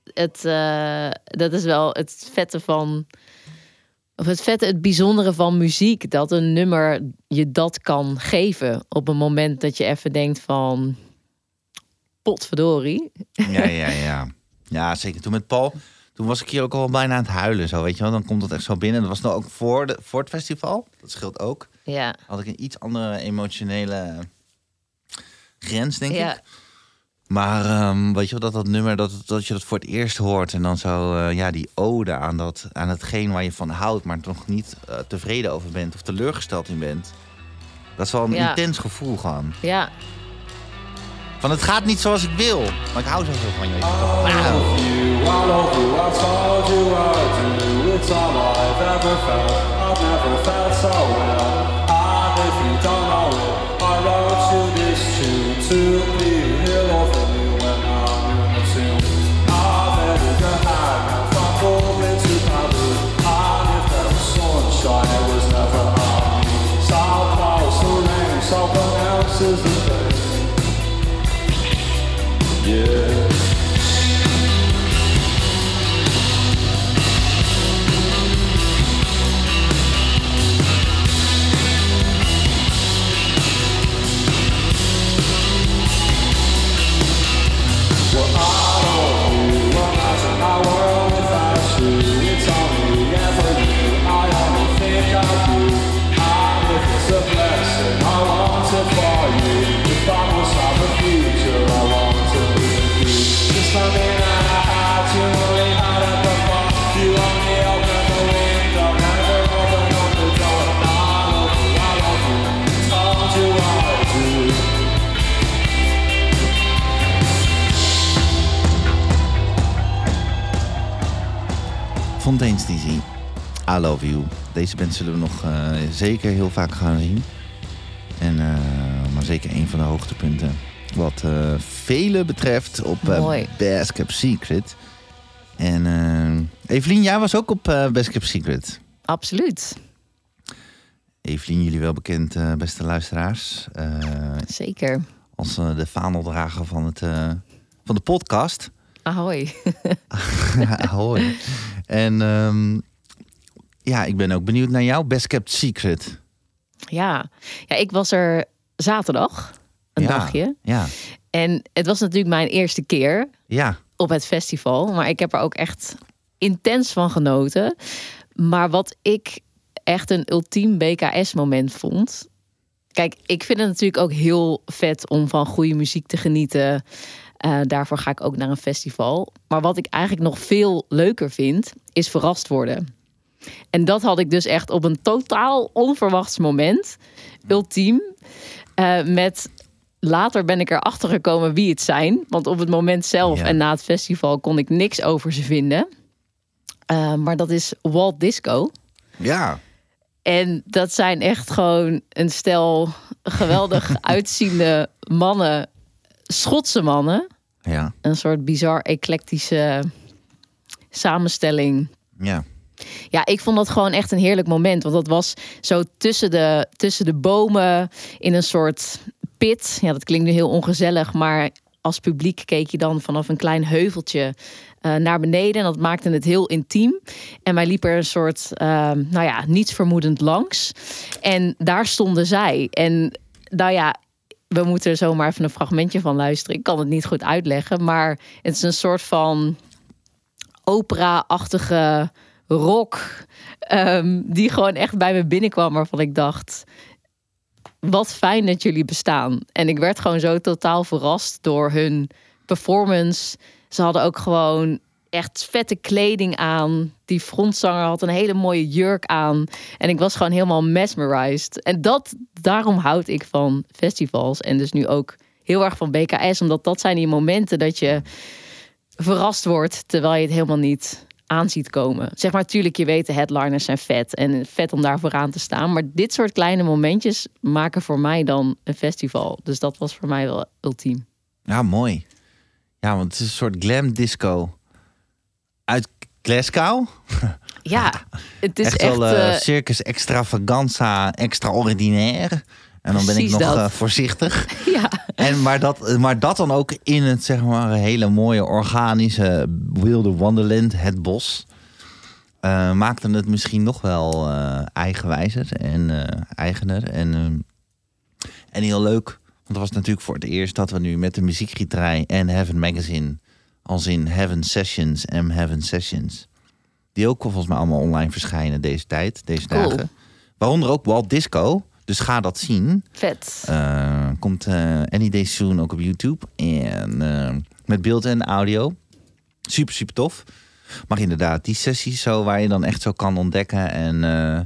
het vette van... Of het bijzondere van muziek. Dat een nummer je dat kan geven. Op een moment dat je even denkt van... Potverdorie. Ja. Ja, zeker. Toen met Paul, toen was ik hier ook al bijna aan het huilen. Zo, weet je wel. Dan komt dat echt zo binnen. Dat was nou ook voor het festival. Dat scheelt ook. Ja. Had ik een iets andere emotionele grens, denk ik. Maar weet je wel, dat nummer, dat je dat voor het eerst hoort. En dan zo, die ode aan hetgeen waar je van houdt. Maar toch niet tevreden over bent of teleurgesteld in bent. Dat is wel een intens gevoel gewoon. Ja. Van het gaat niet zoals ik wil, maar ik hou zoveel van je. I love you, I told you I do. It's all I've ever felt. I've never felt so well. And if you don't know it, I wrote you this tune to be here over you when I'm in the tomb. I've headed the high and fumbled into my room. And if there was sunshine, it was never else is the best. Yeah. Well, I don't you imagine our world without you. It's only ever you. I only think of you. And if it's a blessing, I want it for you. If I was have a future, I want to be with you. Just a minute and a half, you only had it before. You only open the window, never open up the door. I love you, told you I do. Fontaine's DC, I Love You. Deze band zullen we nog zeker heel vaak gaan zien. En, maar zeker een van de hoogtepunten. Wat velen betreft op Best Kept Secret. En Evelien, jij was ook op Best Kept Secret. Absoluut. Evelien, jullie wel bekend, beste luisteraars. Zeker. Als de vaandeldrager van de podcast. Ahoy. Ahoy. En ja, ik ben ook benieuwd naar jou, Best Kept Secret. Ja, ik was er zaterdag, een dagje. Ja. En het was natuurlijk mijn eerste keer op het festival. Maar ik heb er ook echt intens van genoten. Maar wat ik echt een ultiem BKS-moment vond. Kijk, ik vind het natuurlijk ook heel vet om van goede muziek te genieten. Daarvoor ga ik ook naar een festival. Maar wat ik eigenlijk nog veel leuker vind, is verrast worden. En dat had ik dus echt op een totaal onverwachts moment. Ultiem. Later ben ik erachter gekomen wie het zijn. Want op het moment zelf en na het festival kon ik niks over ze vinden. Maar dat is Walt Disco. Ja. En dat zijn echt gewoon een stel geweldig uitziende mannen. Schotse mannen. Ja. Een soort bizar eclectische samenstelling. Ja. Ja, ik vond dat gewoon echt een heerlijk moment. Want dat was zo tussen de bomen in een soort pit. Ja, dat klinkt nu heel ongezellig. Maar als publiek keek je dan vanaf een klein heuveltje naar beneden. En dat maakte het heel intiem. En wij liepen er een soort, niets vermoedend langs. En daar stonden zij. En we moeten er zomaar even een fragmentje van luisteren. Ik kan het niet goed uitleggen. Maar het is een soort van opera-achtige rock. Die gewoon echt bij me binnenkwam. Waarvan ik dacht, wat fijn dat jullie bestaan. En ik werd gewoon zo totaal verrast door hun performance. Ze hadden ook gewoon echt vette kleding aan. Die frontzanger had een hele mooie jurk aan. En ik was gewoon helemaal mesmerized. En daarom houd ik van festivals. En dus nu ook heel erg van BKS. Omdat dat zijn die momenten dat je verrast wordt terwijl je het helemaal niet aanziet komen. Zeg maar, natuurlijk, je weet, de headliners zijn vet. En vet om daar vooraan te staan. Maar dit soort kleine momentjes maken voor mij dan een festival. Dus dat was voor mij wel ultiem. Ja, mooi. Ja, want het is een soort glam disco uit Glasgow. Ja, het is echt wel circus extravaganza extraordinaire. En dan ben ik nog voorzichtig. Ja. Maar dat dan ook in het, zeg maar, hele mooie organische wilde wonderland, het bos. Maakte het misschien nog wel eigenwijzer en eigener. En heel leuk. Want het was natuurlijk voor het eerst dat we nu met de muziekgieterij en Heaven Magazine, als in Heaven Sessions en Heaven Sessions, die ook volgens mij allemaal online verschijnen deze dagen. Waaronder ook Walt Disco. Dus ga dat zien. Vet. Komt any day soon ook op YouTube. En met beeld en audio. Super, super tof. Maar inderdaad, die sessies zo waar je dan echt zo kan ontdekken. En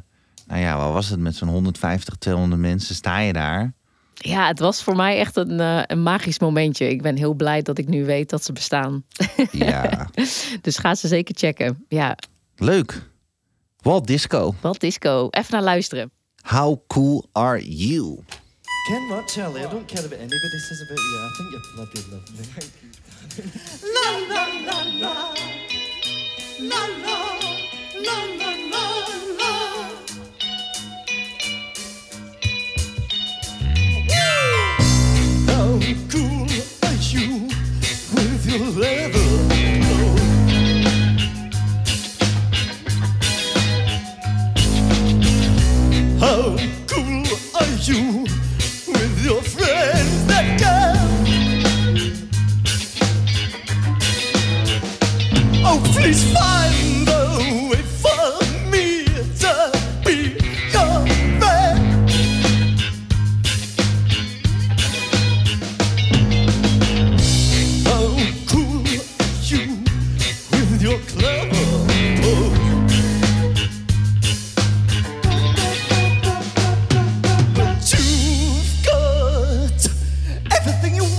wat was het? Met zo'n 150, 200 mensen sta je daar. Ja, het was voor mij echt een magisch momentje. Ik ben heel blij dat ik nu weet dat ze bestaan. Ja. Dus ga ze zeker checken. Ja. Leuk. Walt Disco. Walt Disco. Even naar luisteren. How cool are you? Ken Charlie, I don't care about anybody says about you. I think you're bloody lovely. Thank you. La la la la. La la la la la la. Woo!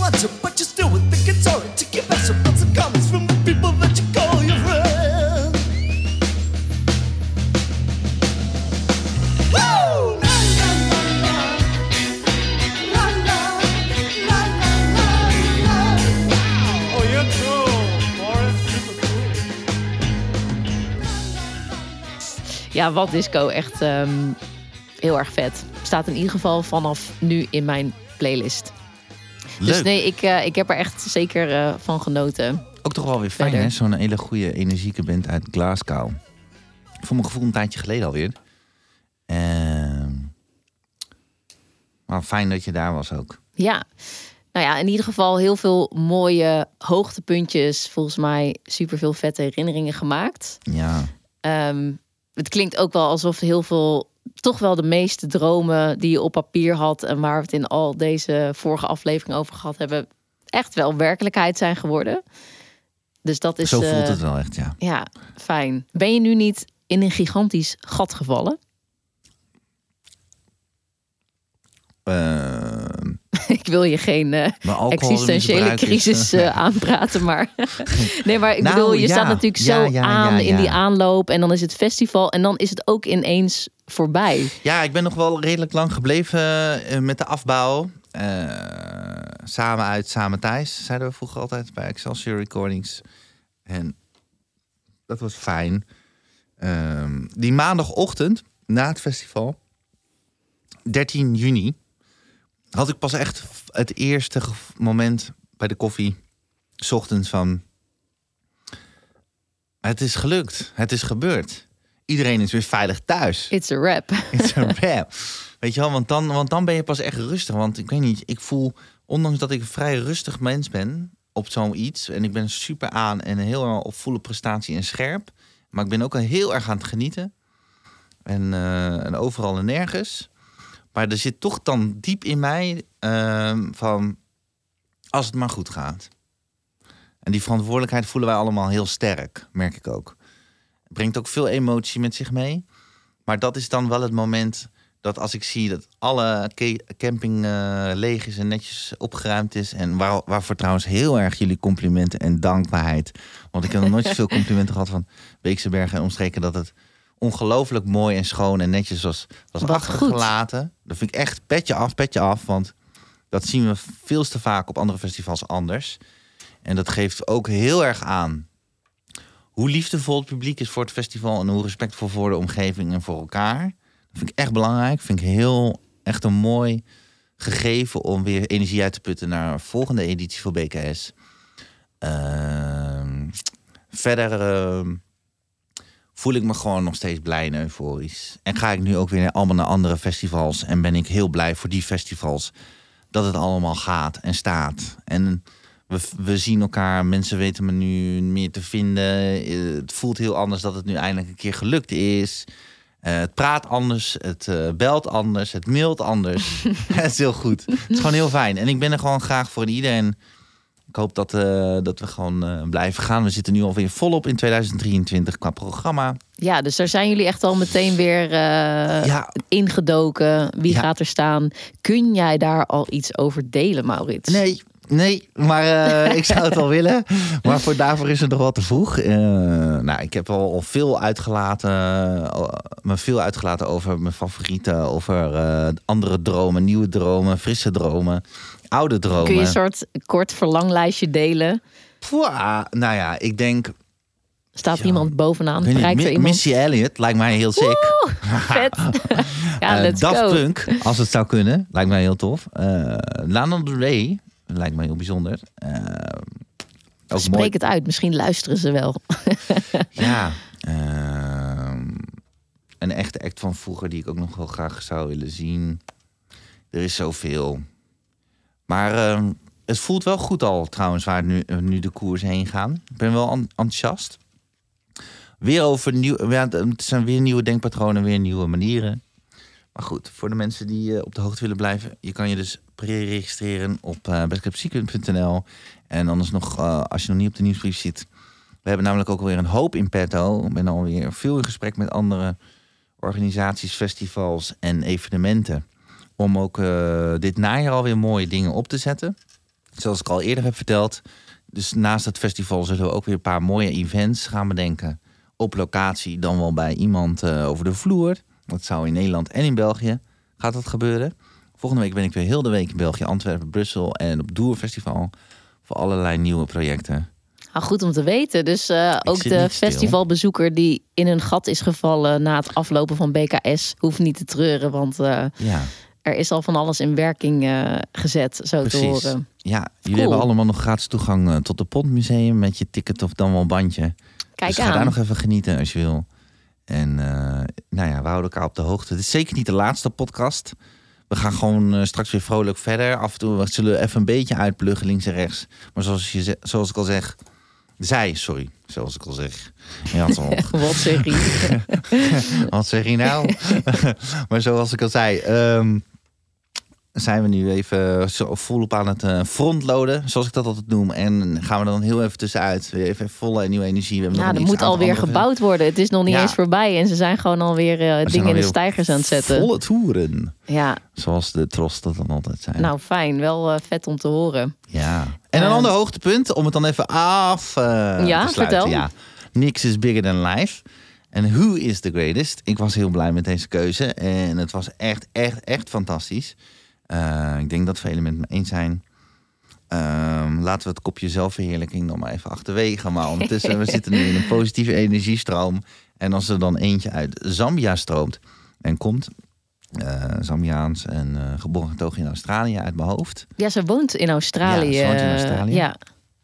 want to, but you still would think it's alright to give extra thoughts and comments from the people that you call your friends. Woo! La la la la. La la la la la la. Oh, you're cool, Morris. Super cool. Ja, wat disco. Echt heel erg vet. Staat in ieder geval vanaf nu in mijn playlist. Leuk. Dus nee, ik heb er echt zeker van genoten. Ook toch wel weer fijn, Verder. hè? Zo'n hele goede, energieke band uit Glasgow. Voor mijn gevoel een tijdje geleden alweer. Maar fijn dat je daar was ook. Ja, nou ja, in ieder geval heel veel mooie hoogtepuntjes. Volgens mij superveel vette herinneringen gemaakt. Ja. Het klinkt ook wel alsof heel veel, toch wel de meeste dromen die je op papier had en waar we het in al deze vorige afleveringen over gehad hebben, echt wel werkelijkheid zijn geworden. Dus dat is Zo voelt het wel echt, ja. Ja, fijn. Ben je nu niet in een gigantisch gat gevallen? Ik wil je geen existentiële crisis aanpraten, maar nee, maar ik Nou, bedoel, je ja. staat natuurlijk Ja, zo ja, aan ja, in die ja. aanloop en dan is het festival en dan is het ook ineens voorbij. Ja, ik ben nog wel redelijk lang gebleven met de afbouw. Samen uit, samen thuis, zeiden we vroeger altijd bij Excelsior Recordings. En dat was fijn. Die maandagochtend na het festival, 13 juni, had ik pas echt het eerste moment bij de koffie, 's ochtends van, het is gelukt, het is gebeurd. Iedereen is weer veilig thuis. It's a wrap. It's a wrap. Weet je wel, want dan ben je pas echt rustig. Want ik weet niet, ik voel, ondanks dat ik een vrij rustig mens ben op zoiets, en ik ben super aan en heel erg op volle prestatie en scherp, maar ik ben ook al heel erg aan het genieten. En overal en nergens. Maar er zit toch dan diep in mij van, als het maar goed gaat. En die verantwoordelijkheid voelen wij allemaal heel sterk, merk ik ook. Het brengt ook veel emotie met zich mee. Maar dat is dan wel het moment dat als ik zie dat alle camping leeg is en netjes opgeruimd is. En waarvoor trouwens heel erg jullie complimenten en dankbaarheid. Want ik heb nog nooit zoveel complimenten gehad van Beekse Bergen en omstreken, dat het ongelooflijk mooi en schoon en netjes was Wat achtergelaten. Goed. Dat vind ik echt petje af. Want dat zien we veel te vaak op andere festivals anders. En dat geeft ook heel erg aan hoe liefdevol het publiek is voor het festival en hoe respectvol voor de omgeving en voor elkaar. Dat vind ik echt belangrijk. Vind ik echt een mooi gegeven om weer energie uit te putten naar een volgende editie voor BKS. Verder voel ik me gewoon nog steeds blij en euforisch. En ga ik nu ook weer allemaal naar andere festivals en ben ik heel blij voor die festivals dat het allemaal gaat en staat. En we zien elkaar, mensen weten me nu meer te vinden. Het voelt heel anders dat het nu eindelijk een keer gelukt is. Het praat anders, het belt anders, het mailt anders. Het is heel goed. Het is gewoon heel fijn. En ik ben er gewoon graag voor iedereen. Ik hoop dat we gewoon blijven gaan. We zitten nu alweer volop in 2023 qua programma. Ja, dus daar zijn jullie echt al meteen weer ingedoken. Wie gaat er staan? Kun jij daar al iets over delen, Maurits? Nee, maar ik zou het wel willen. Maar daarvoor is het nog wat te vroeg. Ik heb al veel uitgelaten over mijn favorieten. Over andere dromen, nieuwe dromen, frisse dromen, oude dromen. Kun je een soort kort verlanglijstje delen? Nou ja, ik denk, staat er iemand bovenaan? Weet Bereikt niet, er iemand? Missy Elliott lijkt mij heel sick. Vet. Ja, let's Daft go. Punk, als het zou kunnen, lijkt mij heel tof. Lana Del Rey lijkt mij heel bijzonder. Ook Spreek mooi. het uit, misschien luisteren ze wel. Ja, een echte act van vroeger die ik ook nog wel graag zou willen zien. Er is zoveel. Maar het voelt wel goed al trouwens waar nu de koers heen gaan. Ik ben wel enthousiast. Weer over het zijn weer nieuwe denkpatronen, weer nieuwe manieren. Maar goed, voor de mensen die op de hoogte willen blijven, je kan je dus pre-registreren op bestclubsequent.nl. En anders nog, als je nog niet op de nieuwsbrief zit. We hebben namelijk ook alweer een hoop in petto. Ik ben alweer veel in gesprek met andere organisaties, festivals en evenementen. Om ook dit najaar alweer mooie dingen op te zetten. zoals ik al eerder heb verteld. Dus naast het festival zullen we ook weer een paar mooie events gaan bedenken. Op locatie, dan wel bij iemand over de vloer. Dat zou in Nederland en in België gaat dat gebeuren. Volgende week ben ik weer heel de week in België, Antwerpen, Brussel en op Doer Festival. Voor allerlei nieuwe projecten. Nou, goed om te weten. Dus ook de festivalbezoeker die in een gat is gevallen na het aflopen van BKS hoeft niet te treuren. Want er is al van alles in werking gezet, zo Precies. te horen. Ja, jullie hebben allemaal nog gratis toegang tot het Pontmuseum met je ticket of dan wel bandje. Kijk dus ga daar nog even genieten als je wil. En we houden elkaar op de hoogte. Het is zeker niet de laatste podcast. We gaan gewoon straks weer vrolijk verder. Af en toe zullen we even een beetje uitpluggen links en rechts. Maar zoals ik al zeg... Zoals ik al zeg. Ja, toch. Wat zeg je? Wat zeg je nou? Maar zoals ik al zei... zijn we nu even zo volop aan het frontloaden, zoals ik dat altijd noem. En gaan we dan heel even tussenuit. Weer even volle nieuwe energie. We hebben er moet alweer gebouwd worden. Het is nog niet eens voorbij. En ze zijn gewoon alweer dingen in de stijgers aan het zetten. Volle toeren. Ja. Zoals de Tros dat dan altijd zijn. Nou, fijn. Wel vet om te horen. Ja. En een ander hoogtepunt, om het dan even af te sluiten. Vertel. Ja, Niks is bigger than life. En Who is the greatest? Ik was heel blij met deze keuze. En het was echt fantastisch. Ik denk dat velen met me eens zijn. Laten we het kopje zelfverheerlijking dan maar even achterwege. Maar ondertussen, we zitten nu in een positieve energiestroom. En als er dan eentje uit Zambia stroomt en komt... Zambiaans en geboren getogen in Australië uit mijn hoofd. Ja, ze woont in Australië. Ja, ze woont in Australië. Ja.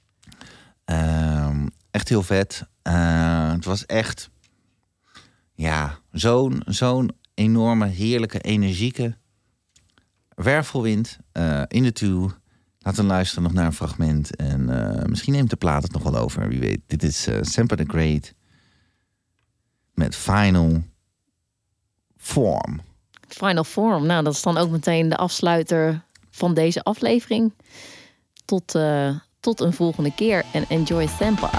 Echt heel vet. Het was echt... Ja, zo'n enorme, heerlijke, energieke... wervelwind in de toe. Laten we luisteren nog naar een fragment. En misschien neemt de plaat het nog wel over. Wie weet. Dit is Sampa the Great. Met Final Form. Final Form. Nou, dat is dan ook meteen de afsluiter van deze aflevering. Tot een volgende keer. En enjoy Sampa.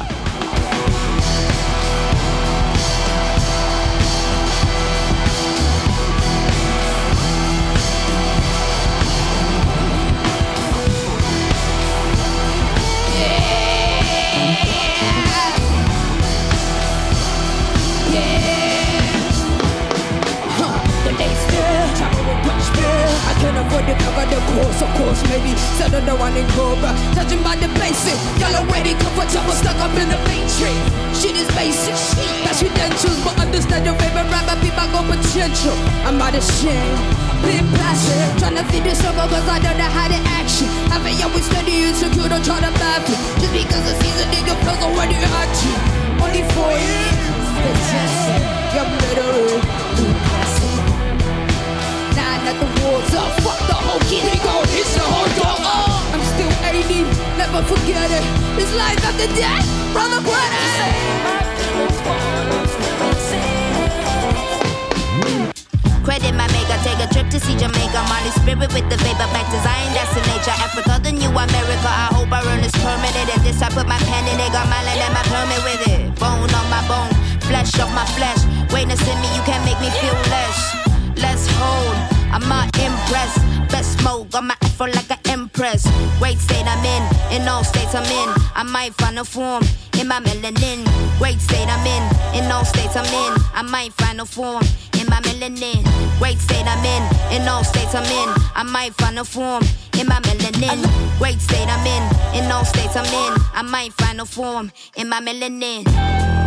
Of course, maybe set on the one in Cobra. Touching by the basic. Y'all already comfortable, stuck up in the matrix. Shit is basic, that's credentials. But understand the favorite rapper, people got potential. I'm not ashamed, being passive. Trying to feed the struggle cause I don't know how to action. I've been always steady, insecure, don't try to map it. Just because the season nigga flows already at you. Only 4 years, the testing. You're literally passive. Now that the war's up, fuck the whole kid, they gon' hit the whole dog. Oh, I'm still 80, never forget it. It's life after death, brother Granny. Credit my maker, take a trip to see Jamaica. Molly spirit with the vapor, back design, that's the nature. Africa, the new America, I hope I earn this permanent. And this I put my pen in it, got my land and my permit with it. Bone on my bone, flesh off my flesh. Witness in me, you can't make me feel less. Let's hold, I'm not impressed. Best smoke, got my afro like an empress. Great state I'm in all states I'm in. I might find a form in my melanin. Great state I'm in all states I'm in. I might find a form in my melanin. Great state I'm in all states I'm in. I might find a form in my melanin. Great state I'm in all states I'm in. I might find a form in my melanin.